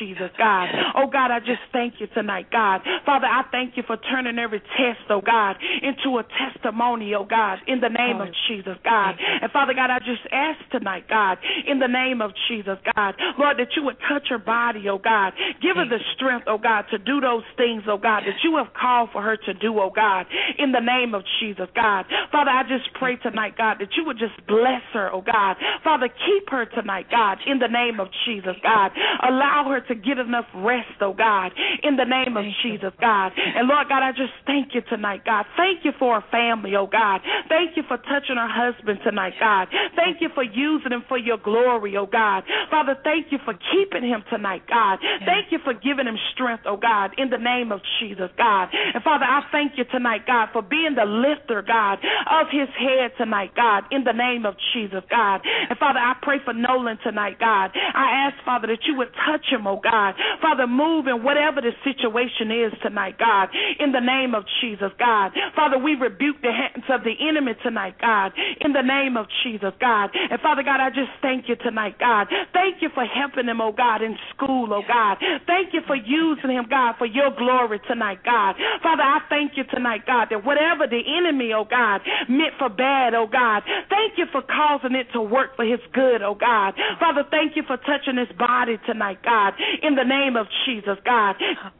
Jesus, God. Oh, God, I just thank you tonight, God. Father, I thank you for turning every test, oh, God, into a testimony, oh, God, in the name of Jesus, God. And, Father God, I just ask tonight, God, in the name of Jesus, God, Lord, that you would touch her body, oh, God. Give her the strength, oh, God, to do those things, oh, God, that you have called for her to do, oh, God, in the name of Jesus, God. Father, I just pray tonight, God, that you would just bless her, oh, God. Father, keep her tonight, God, in the name of Jesus, God. Allow her to get enough rest, oh, God, in the name of Jesus, God. And, Lord God, I just thank you tonight, God. Thank you for her family, oh, God. Thank you for touching her husband tonight, God. Thank you for using him for your glory, oh, God. Father, thank you for keeping him tonight, God. Thank you for giving him strength, oh, God, in the name of Jesus, God. And, Father, I thank you tonight, God, for being the lifter, God, of his head tonight, God, in the name of Jesus, God. And, Father, I pray for Nolan tonight, God. I ask, Father, that you would touch him, oh, God. Father, move in whatever the situation is tonight, God, in the name of Jesus, God. Father, we rebuke the hands of the enemy tonight, God, in the name of Jesus, God. And, Father God, I just thank you tonight, God. Thank you for helping him, oh, God, in school, oh, God. Thank you for using him, God, for your glory tonight, God. Father, I thank you tonight, God, that whatever the enemy, oh, God, meant for bad, oh, God, thank you for causing it to work for his good, oh, God. Father, thank you for touching his body tonight, God, in the name of Jesus, God.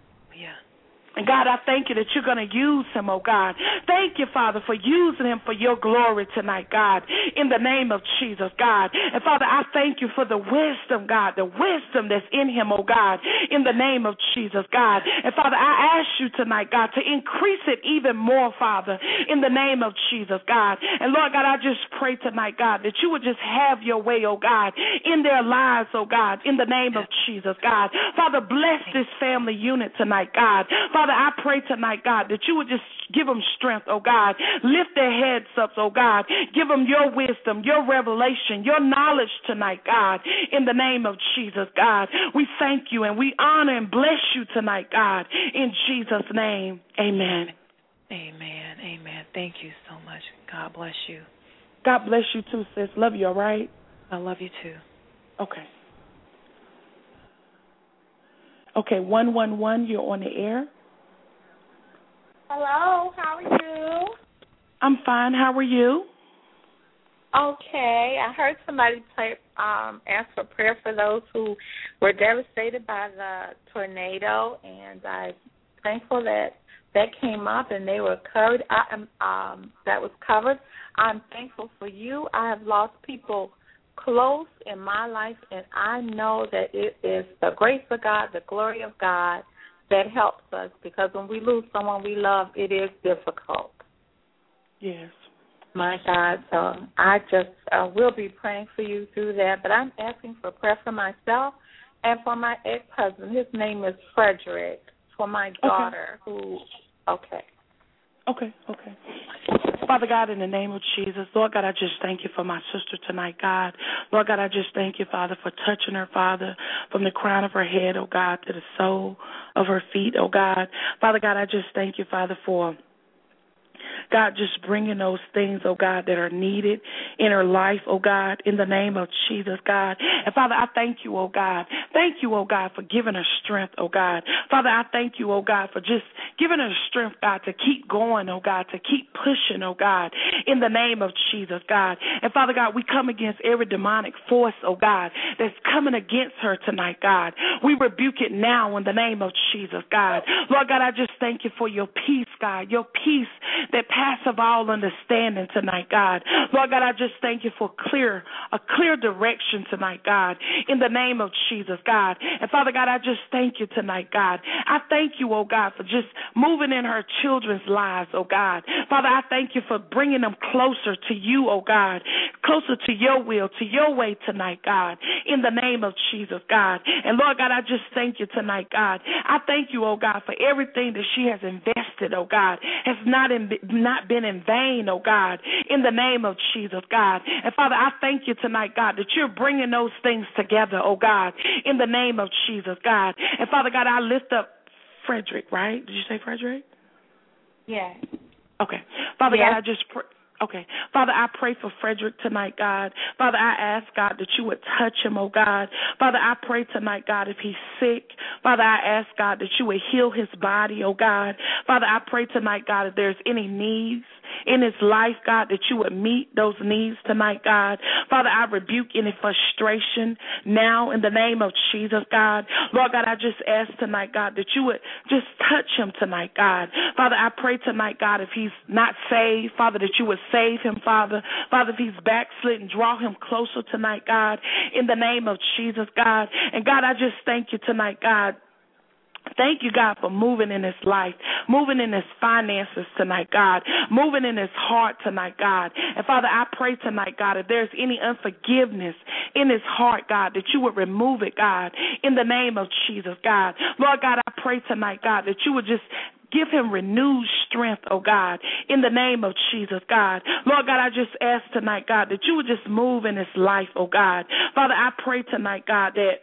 And, God, I thank you that you're going to use him, oh, God. Thank you, Father, for using him for your glory tonight, God, in the name of Jesus, God. And, Father, I thank you for the wisdom, God, the wisdom that's in him, oh, God, in the name of Jesus, God. And, Father, I ask you tonight, God, to increase it even more, Father, in the name of Jesus, God. And, Lord God, I just pray tonight, God, that you would just have your way, oh, God, in their lives, oh, God, in the name of Jesus, God. Father, bless this family unit tonight, God. Father, I pray tonight, God, that you would just give them strength, oh, God. Lift their heads up, oh, God. Give them your wisdom, your revelation, your knowledge tonight, God, in the name of Jesus, God. We thank you and we honor and bless you tonight, God, in Jesus' name. Amen. Amen. Amen. Thank you so much. God bless you. God bless you too, sis. Love you, all right? I love you too. Okay. Okay, one one one, you're on the air. Hello, how are you? I'm fine. How are you? Okay, I heard somebody play, um, ask for prayer for those who were devastated by the tornado, and I'm thankful that that came up and they were covered. I am um, that was covered. I'm thankful for you. I have lost people close in my life, and I know that it is the grace of God, the glory of God, that helps us, because when we lose someone we love, it is difficult. Yes. My God, so I just uh, will be praying for you through that, but I'm asking for prayer for myself and for my ex-husband. His name is Frederick, for my daughter, okay. who, okay. Okay, okay. Father God, in the name of Jesus, Lord God, I just thank you for my sister tonight, God. Lord God, I just thank you, Father, for touching her, Father, from the crown of her head, oh God, to the sole of her feet, oh God. Father God, I just thank you, Father, for God, just bringing those things, oh God, that are needed in her life, oh God, in the name of Jesus, God. And Father, I thank you, oh God. Thank you, oh God, for giving her strength, oh God. Father, I thank you, oh God, for just giving her strength, God, to keep going, oh God, to keep pushing, oh God, in the name of Jesus, God. And Father God, we come against every demonic force, oh God, that's coming against her tonight, God. We rebuke it now in the name of Jesus, God. Lord God, I just thank you for your peace, God, your peace that passes all understanding tonight, God. Lord God, I just thank you for clear, a clear direction tonight, God, in the name of Jesus, God. And Father God, I just thank you tonight, God. I thank you, oh God, for just moving in her children's lives, oh God. Father, I thank you for bringing them closer to you, oh God, closer to your will, to your way tonight, God, in the name of Jesus, God. And Lord God, I just thank you tonight, God. I thank you, oh God, for everything that she has invested, oh God, has not in, not been in vain, oh God, in the name of Jesus, God. And Father, I thank you tonight, God, that you're bringing those things together, oh God, in the name of Jesus, God. And Father God, I lift up Frederick, right? Did you say Frederick? Yes. Okay. Father yes. God, I just pray. Okay. Father, I pray for Frederick tonight, God. Father, I ask, God, that you would touch him, oh God. Father, I pray tonight, God, if he's sick. Father, I ask, God, that you would heal his body, oh God. Father, I pray tonight, God, if there's any needs in his life, God, that you would meet those needs tonight, God. Father, I rebuke any frustration now in the name of Jesus, God. Lord God, I just ask tonight, God, that you would just touch him tonight, God. Father, I pray tonight, God, if he's not saved, Father, that you would save him, Father. Father, if he's backslidden, draw him closer tonight, God, in the name of Jesus, God. And God, I just thank you tonight, God. Thank you, God, for moving in his life, moving in his finances tonight, God, moving in his heart tonight, God. And, Father, I pray tonight, God, if there's any unforgiveness in his heart, God, that you would remove it, God, in the name of Jesus, God. Lord God, I pray tonight, God, that you would just give him renewed strength, oh God, in the name of Jesus, God. Lord God, I just ask tonight, God, that you would just move in his life, oh God. Father, I pray tonight, God, that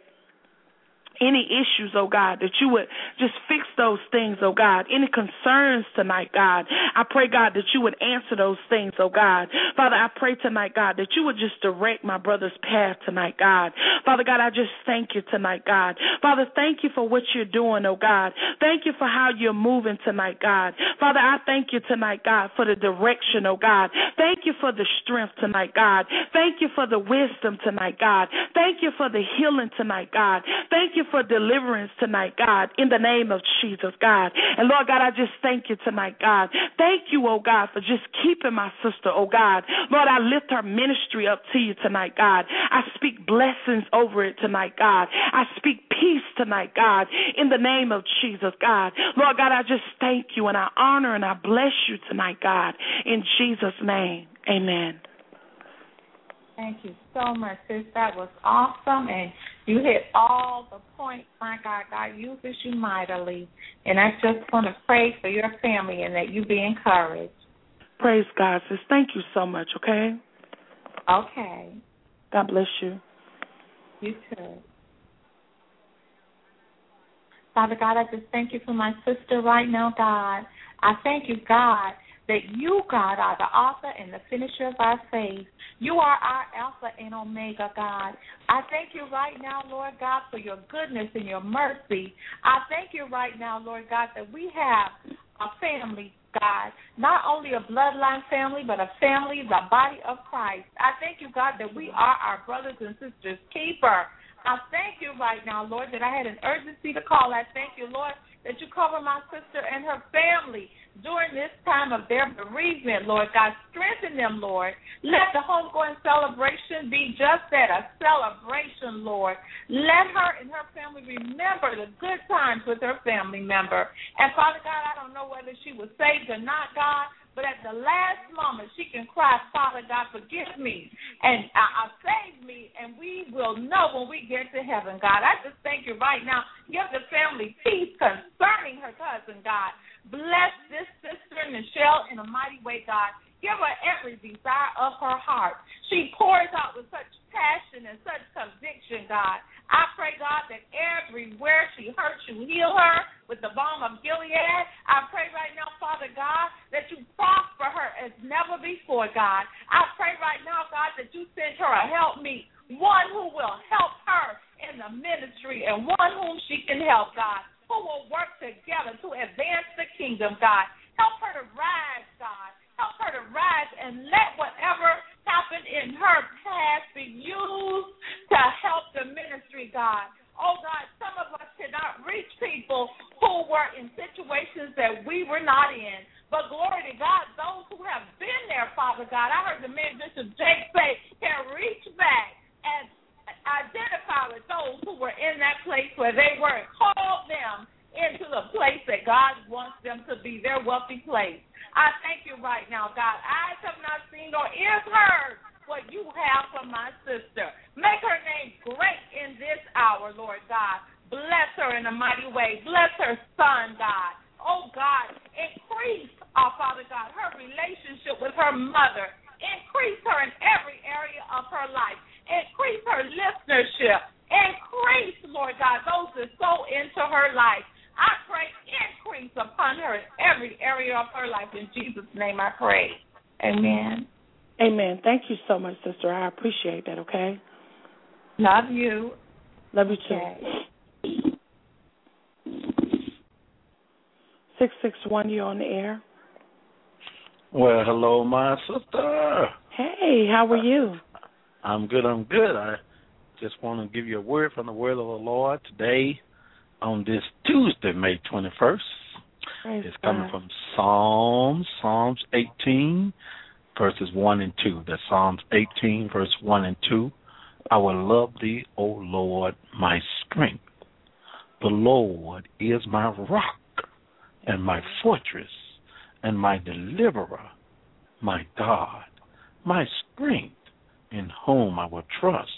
any issues, oh God, that you would just fix those things, oh God. Any concerns tonight, God. I pray, God, that you would answer those things, oh God. Father, I pray tonight, God, that you would just direct my brother's path tonight, God. Father God, I just thank you tonight, God. Father, thank you for what you're doing, oh God. Thank you for how you're moving tonight, God. Father, I thank you tonight, God, for the direction, oh God. Thank you for the strength tonight, God. Thank you for the wisdom tonight, God. Thank you for the healing tonight, God. Thank you for deliverance tonight, God, in the name of Jesus, God. And Lord God, I just thank you tonight, God. Thank you, oh God, for just keeping my sister, oh God. Lord, I lift her ministry up to you tonight, God. I speak blessings over it tonight, God. I speak peace tonight, God, in the name of Jesus, God. Lord God, I just thank you and I honor and I bless you tonight, God, in Jesus' name. Amen. Thank you so much, sis. That was awesome, and you hit all the points. My God, God uses you mightily, and I just want to pray for your family and that you be encouraged. Praise God, sis. Thank you so much, okay? Okay. God bless you. You too. Father God, I just thank you for my sister right now, God. I thank you, God, that you, God, are the author and the finisher of our faith. You are our Alpha and Omega, God. I thank you right now, Lord God, for your goodness and your mercy. I thank you right now, Lord God, that we have a family, God, not only a bloodline family, but a family, the body of Christ. I thank you, God, that we are our brothers and sisters' keeper. I thank you right now, Lord, that I had an urgency to call. I thank you, Lord, that you cover my sister and her family during this time of their bereavement, Lord God. Strengthen them, Lord. Let the homegoing celebration be just that, a celebration, Lord. Let her and her family remember the good times with her family member. And, Father God, I don't know whether she was saved or not, God, but at the last moment she can cry, Father God, forgive me and uh, uh, save me, and we will know when we get to heaven, God. I just thank you right now. Give the family peace concerning her cousin, God. Bless this sister, Michelle, in a mighty way, God. Give her every desire of her heart. She pours out with such passion and such conviction, God. I pray, God, that everywhere she hurts, you heal her with the balm of Gilead. I pray right now, Father God, that you prosper her as never before, God. I pray right now, God, that you send her a helpmeet, one who will help her in the ministry and one whom she can help, God, who will work together to advance the kingdom, God. Help her to rise, God. Help her to rise and let whatever happened in her past be used to help the ministry, God. Oh, God, some of us cannot reach people who were in situations that we were not in. But glory to God, those who have been there, Father God, I heard the man Bishop Jake say, can reach back and identify with those who were in that place where they were and call them into the place that God wants them to be, their wealthy place. I thank you right now, God. Eyes have not seen nor ears heard what you have for my sister. Make her name great in this hour, Lord God. Bless her in a mighty way. Bless her son, God. Oh, God, increase, oh, Father God, her relationship with her mother. Increase her in every area of her life. Increase her listenership. Increase, Lord God, those that sow into her life. I pray increase upon her in every area of her life. In Jesus' name I pray. Amen. Amen. Thank you so much, sister. I appreciate that, okay? Love you. Love you too. Okay. six six one, you're on the air. Well, hello, my sister. Hey, how are you? I'm good, I'm good. I just want to give you a word from the word of the Lord today on this Tuesday, May twenty-first. Praise it's God. coming from Psalms, Psalms eighteen, verses one and two. That's Psalms eighteen, verse one and two. I will love thee, O Lord, my strength. The Lord is my rock and my fortress and my deliverer, my God, my strength, in whom I will trust,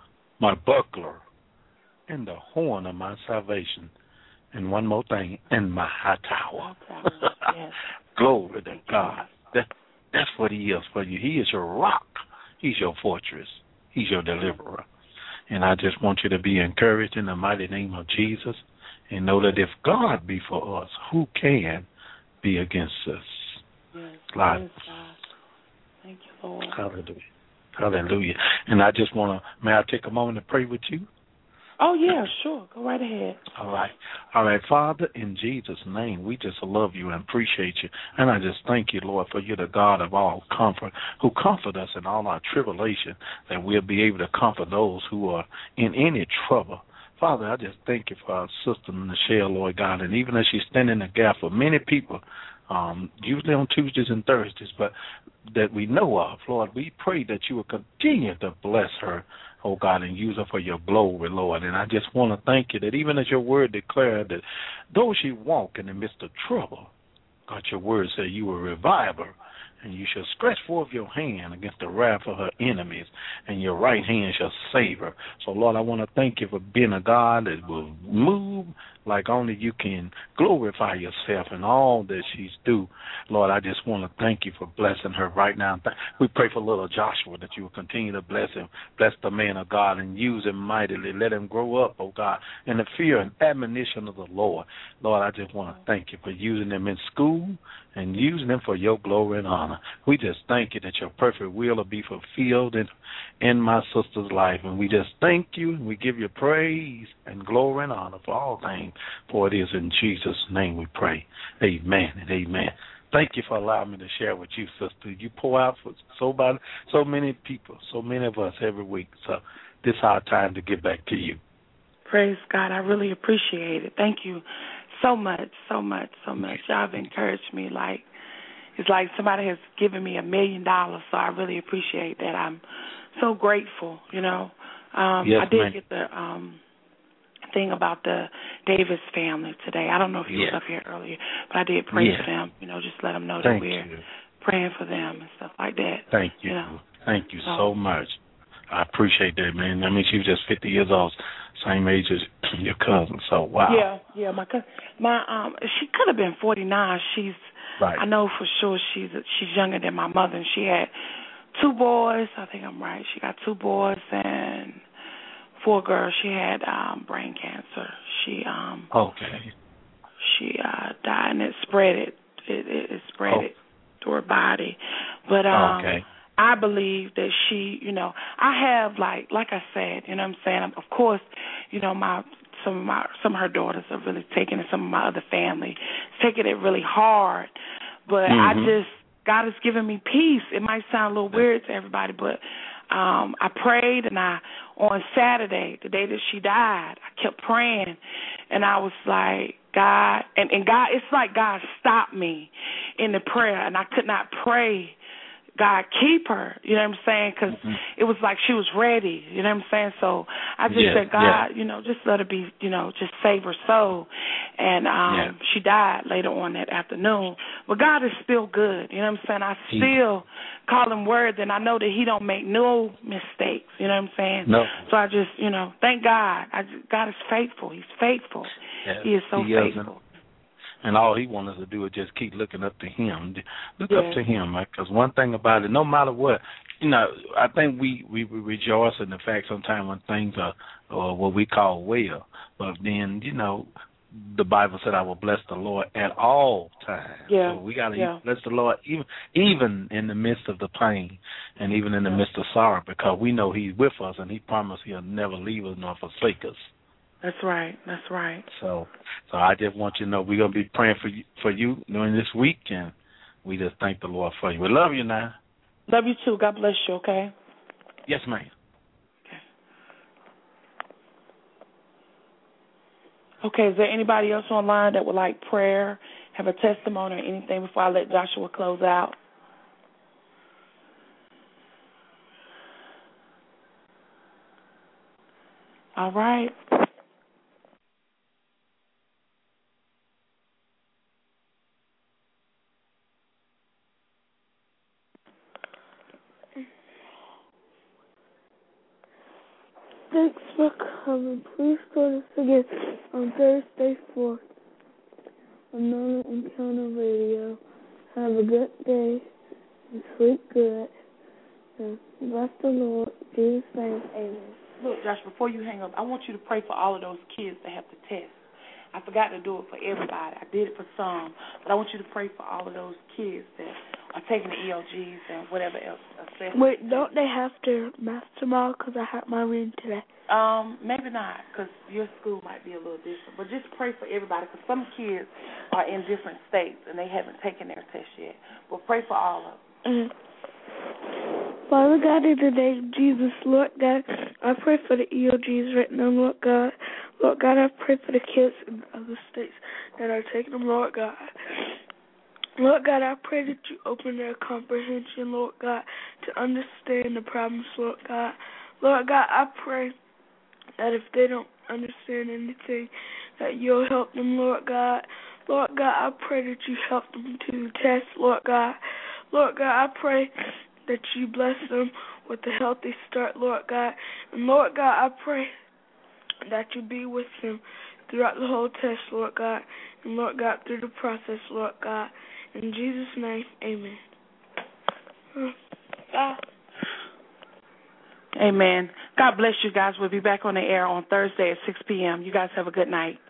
my buckler, and the horn of my salvation. And one more thing, and my high tower. Yes. Glory to God. That, that's what he is for you. He is your rock. He's your fortress. He's your deliverer. And I just want you to be encouraged in the mighty name of Jesus and know that if God be for us, who can be against us? Yes. God. Praise God. Thank you, Lord. Hallelujah. Hallelujah. And I just want to, may I take a moment to pray with you? Oh, yeah, sure. Go right ahead. All right. All right, Father, in Jesus' name, we just love you and appreciate you. And I just thank you, Lord, for you're the God of all comfort, who comfort us in all our tribulation, that we'll be able to comfort those who are in any trouble. Father, I just thank you for our sister Michelle, Lord God, and even as she's standing in the gap for many people, um, usually on Tuesdays and Thursdays, but that we know of, Lord, we pray that you will continue to bless her, oh God, and use her for your glory, Lord. And I just want to thank you that even as your word declared that though she walk in the midst of trouble, God, your word said you will revive her, and you shall stretch forth your hand against the wrath of her enemies, and your right hand shall save her. So, Lord, I want to thank you for being a God that will move like only you can, glorify yourself in all that she's due. Lord, I just want to thank you for blessing her right now. We pray for little Joshua that you will continue to bless him, bless the man of God, and use him mightily. Let him grow up, oh God, in the fear and admonition of the Lord. Lord, I just want to thank you for using them in school and using them for your glory and honor. We just thank you that your perfect will will be fulfilled in, in my sister's life. And we just thank you, and we give you praise and glory and honor for all things. For it is in Jesus' name we pray. Amen and amen. Thank you for allowing me to share with you, sister. You pour out for so, by, so many people, so many of us every week. So this is our time to get back to you. Praise God. I really appreciate it. Thank you so much, so much, so much. Y'all have encouraged me like it's like somebody has given me a million dollars, so I really appreciate that. I'm so grateful, you know. Um, yes, I did ma'am. get the um, thing about the Davis family today. I don't know if you yes. was up here earlier, but I did pray yes. for them, you know, just let them know Thank that we're you. praying for them and stuff like that. Thank you. You know? Thank you so, so much. I appreciate that, man. I mean, she was just fifty years old, same age as your cousin. So, wow. Yeah, yeah. My cousin, my um, she could have been forty-nine. She's, right. I know for sure she's she's younger than my mother, and she had two boys. I think I'm right. She got two boys and four girls. She had um, brain cancer. She um, okay. She uh, died, and it spread it. It, it, it spread oh. it to her body, but um. Okay. I believe that she, you know, I have like, like I said, you know what I'm saying? Of course, you know, my some of my some of her daughters are really taking it. Some of my other family is taking it really hard, but mm-hmm. I just God has given me peace. It might sound a little weird to everybody, but um, I prayed, and I on Saturday, the day that she died, I kept praying, and I was like, God, and, and God, it's like God stopped me in the prayer, and I could not pray. God, keep her, you know what I'm saying, because mm-hmm. it was like she was ready, you know what I'm saying, so I just yeah, said, God, yeah. you know, just let her be, you know, just save her soul, and um, yeah. she died later on that afternoon, but God is still good, you know what I'm saying, I he, still call him word, and I know that he don't make no mistakes, you know what I'm saying, no. so I just, you know, thank God, I just, God is faithful, he's faithful, yeah, he is so he faithful. Isn't. And all he wants us to do is just keep looking up to him. Look yes. up to him, because right? one thing about it, no matter what, you know, I think we, we, we rejoice in the fact sometimes when things are or what we call well. But then, you know, the Bible said, I will bless the Lord at all times. Yeah. So we got to yeah. bless the Lord even even in the midst of the pain and even in the yeah. midst of sorrow, because we know he's with us and he promised he'll never leave us nor forsake us. That's right. That's right. So so I just want you to know we're going to be praying for you, for you during this week, and we just thank the Lord for you. We love you now. Love you too. God bless you, okay? Yes, ma'am. Okay, is there anybody else online that would like prayer, have a testimony or anything before I let Joshua close out? All right. Thanks for coming. Please join us again on Thursday fourth on Nona Encounter Radio. Have a good day and sleep good. And bless the Lord. In Jesus' name, amen. Look, Josh, before you hang up, I want you to pray for all of those kids that have to test. I forgot to do it for everybody. I did it for some, but I want you to pray for all of those kids that are taking the E O Gs and whatever else. Wait, don't they have their math tomorrow? Because I had my reading today. Um, maybe not, because your school might be a little different. But just pray for everybody, because some kids are in different states and they haven't taken their test yet. But pray for all of them. Mm-hmm. Father God, in the name of Jesus, Lord God, I pray for the E O Gs right now, Lord God. Lord God, I pray for the kids in other states that are taking them, Lord God. Lord God, I pray that you open their comprehension, Lord God, to understand the problems, Lord God. Lord God, I pray that if they don't understand anything, that you'll help them, Lord God. Lord God, I pray that you help them to test, Lord God. Lord God, I pray that you bless them with a healthy start, Lord God. And Lord God, I pray that you be with them throughout the whole test, Lord God. And Lord God, through the process, Lord God. In Jesus' name, amen. Ah. Amen. God bless you guys. We'll be back on the air on Thursday at six p.m. You guys have a good night.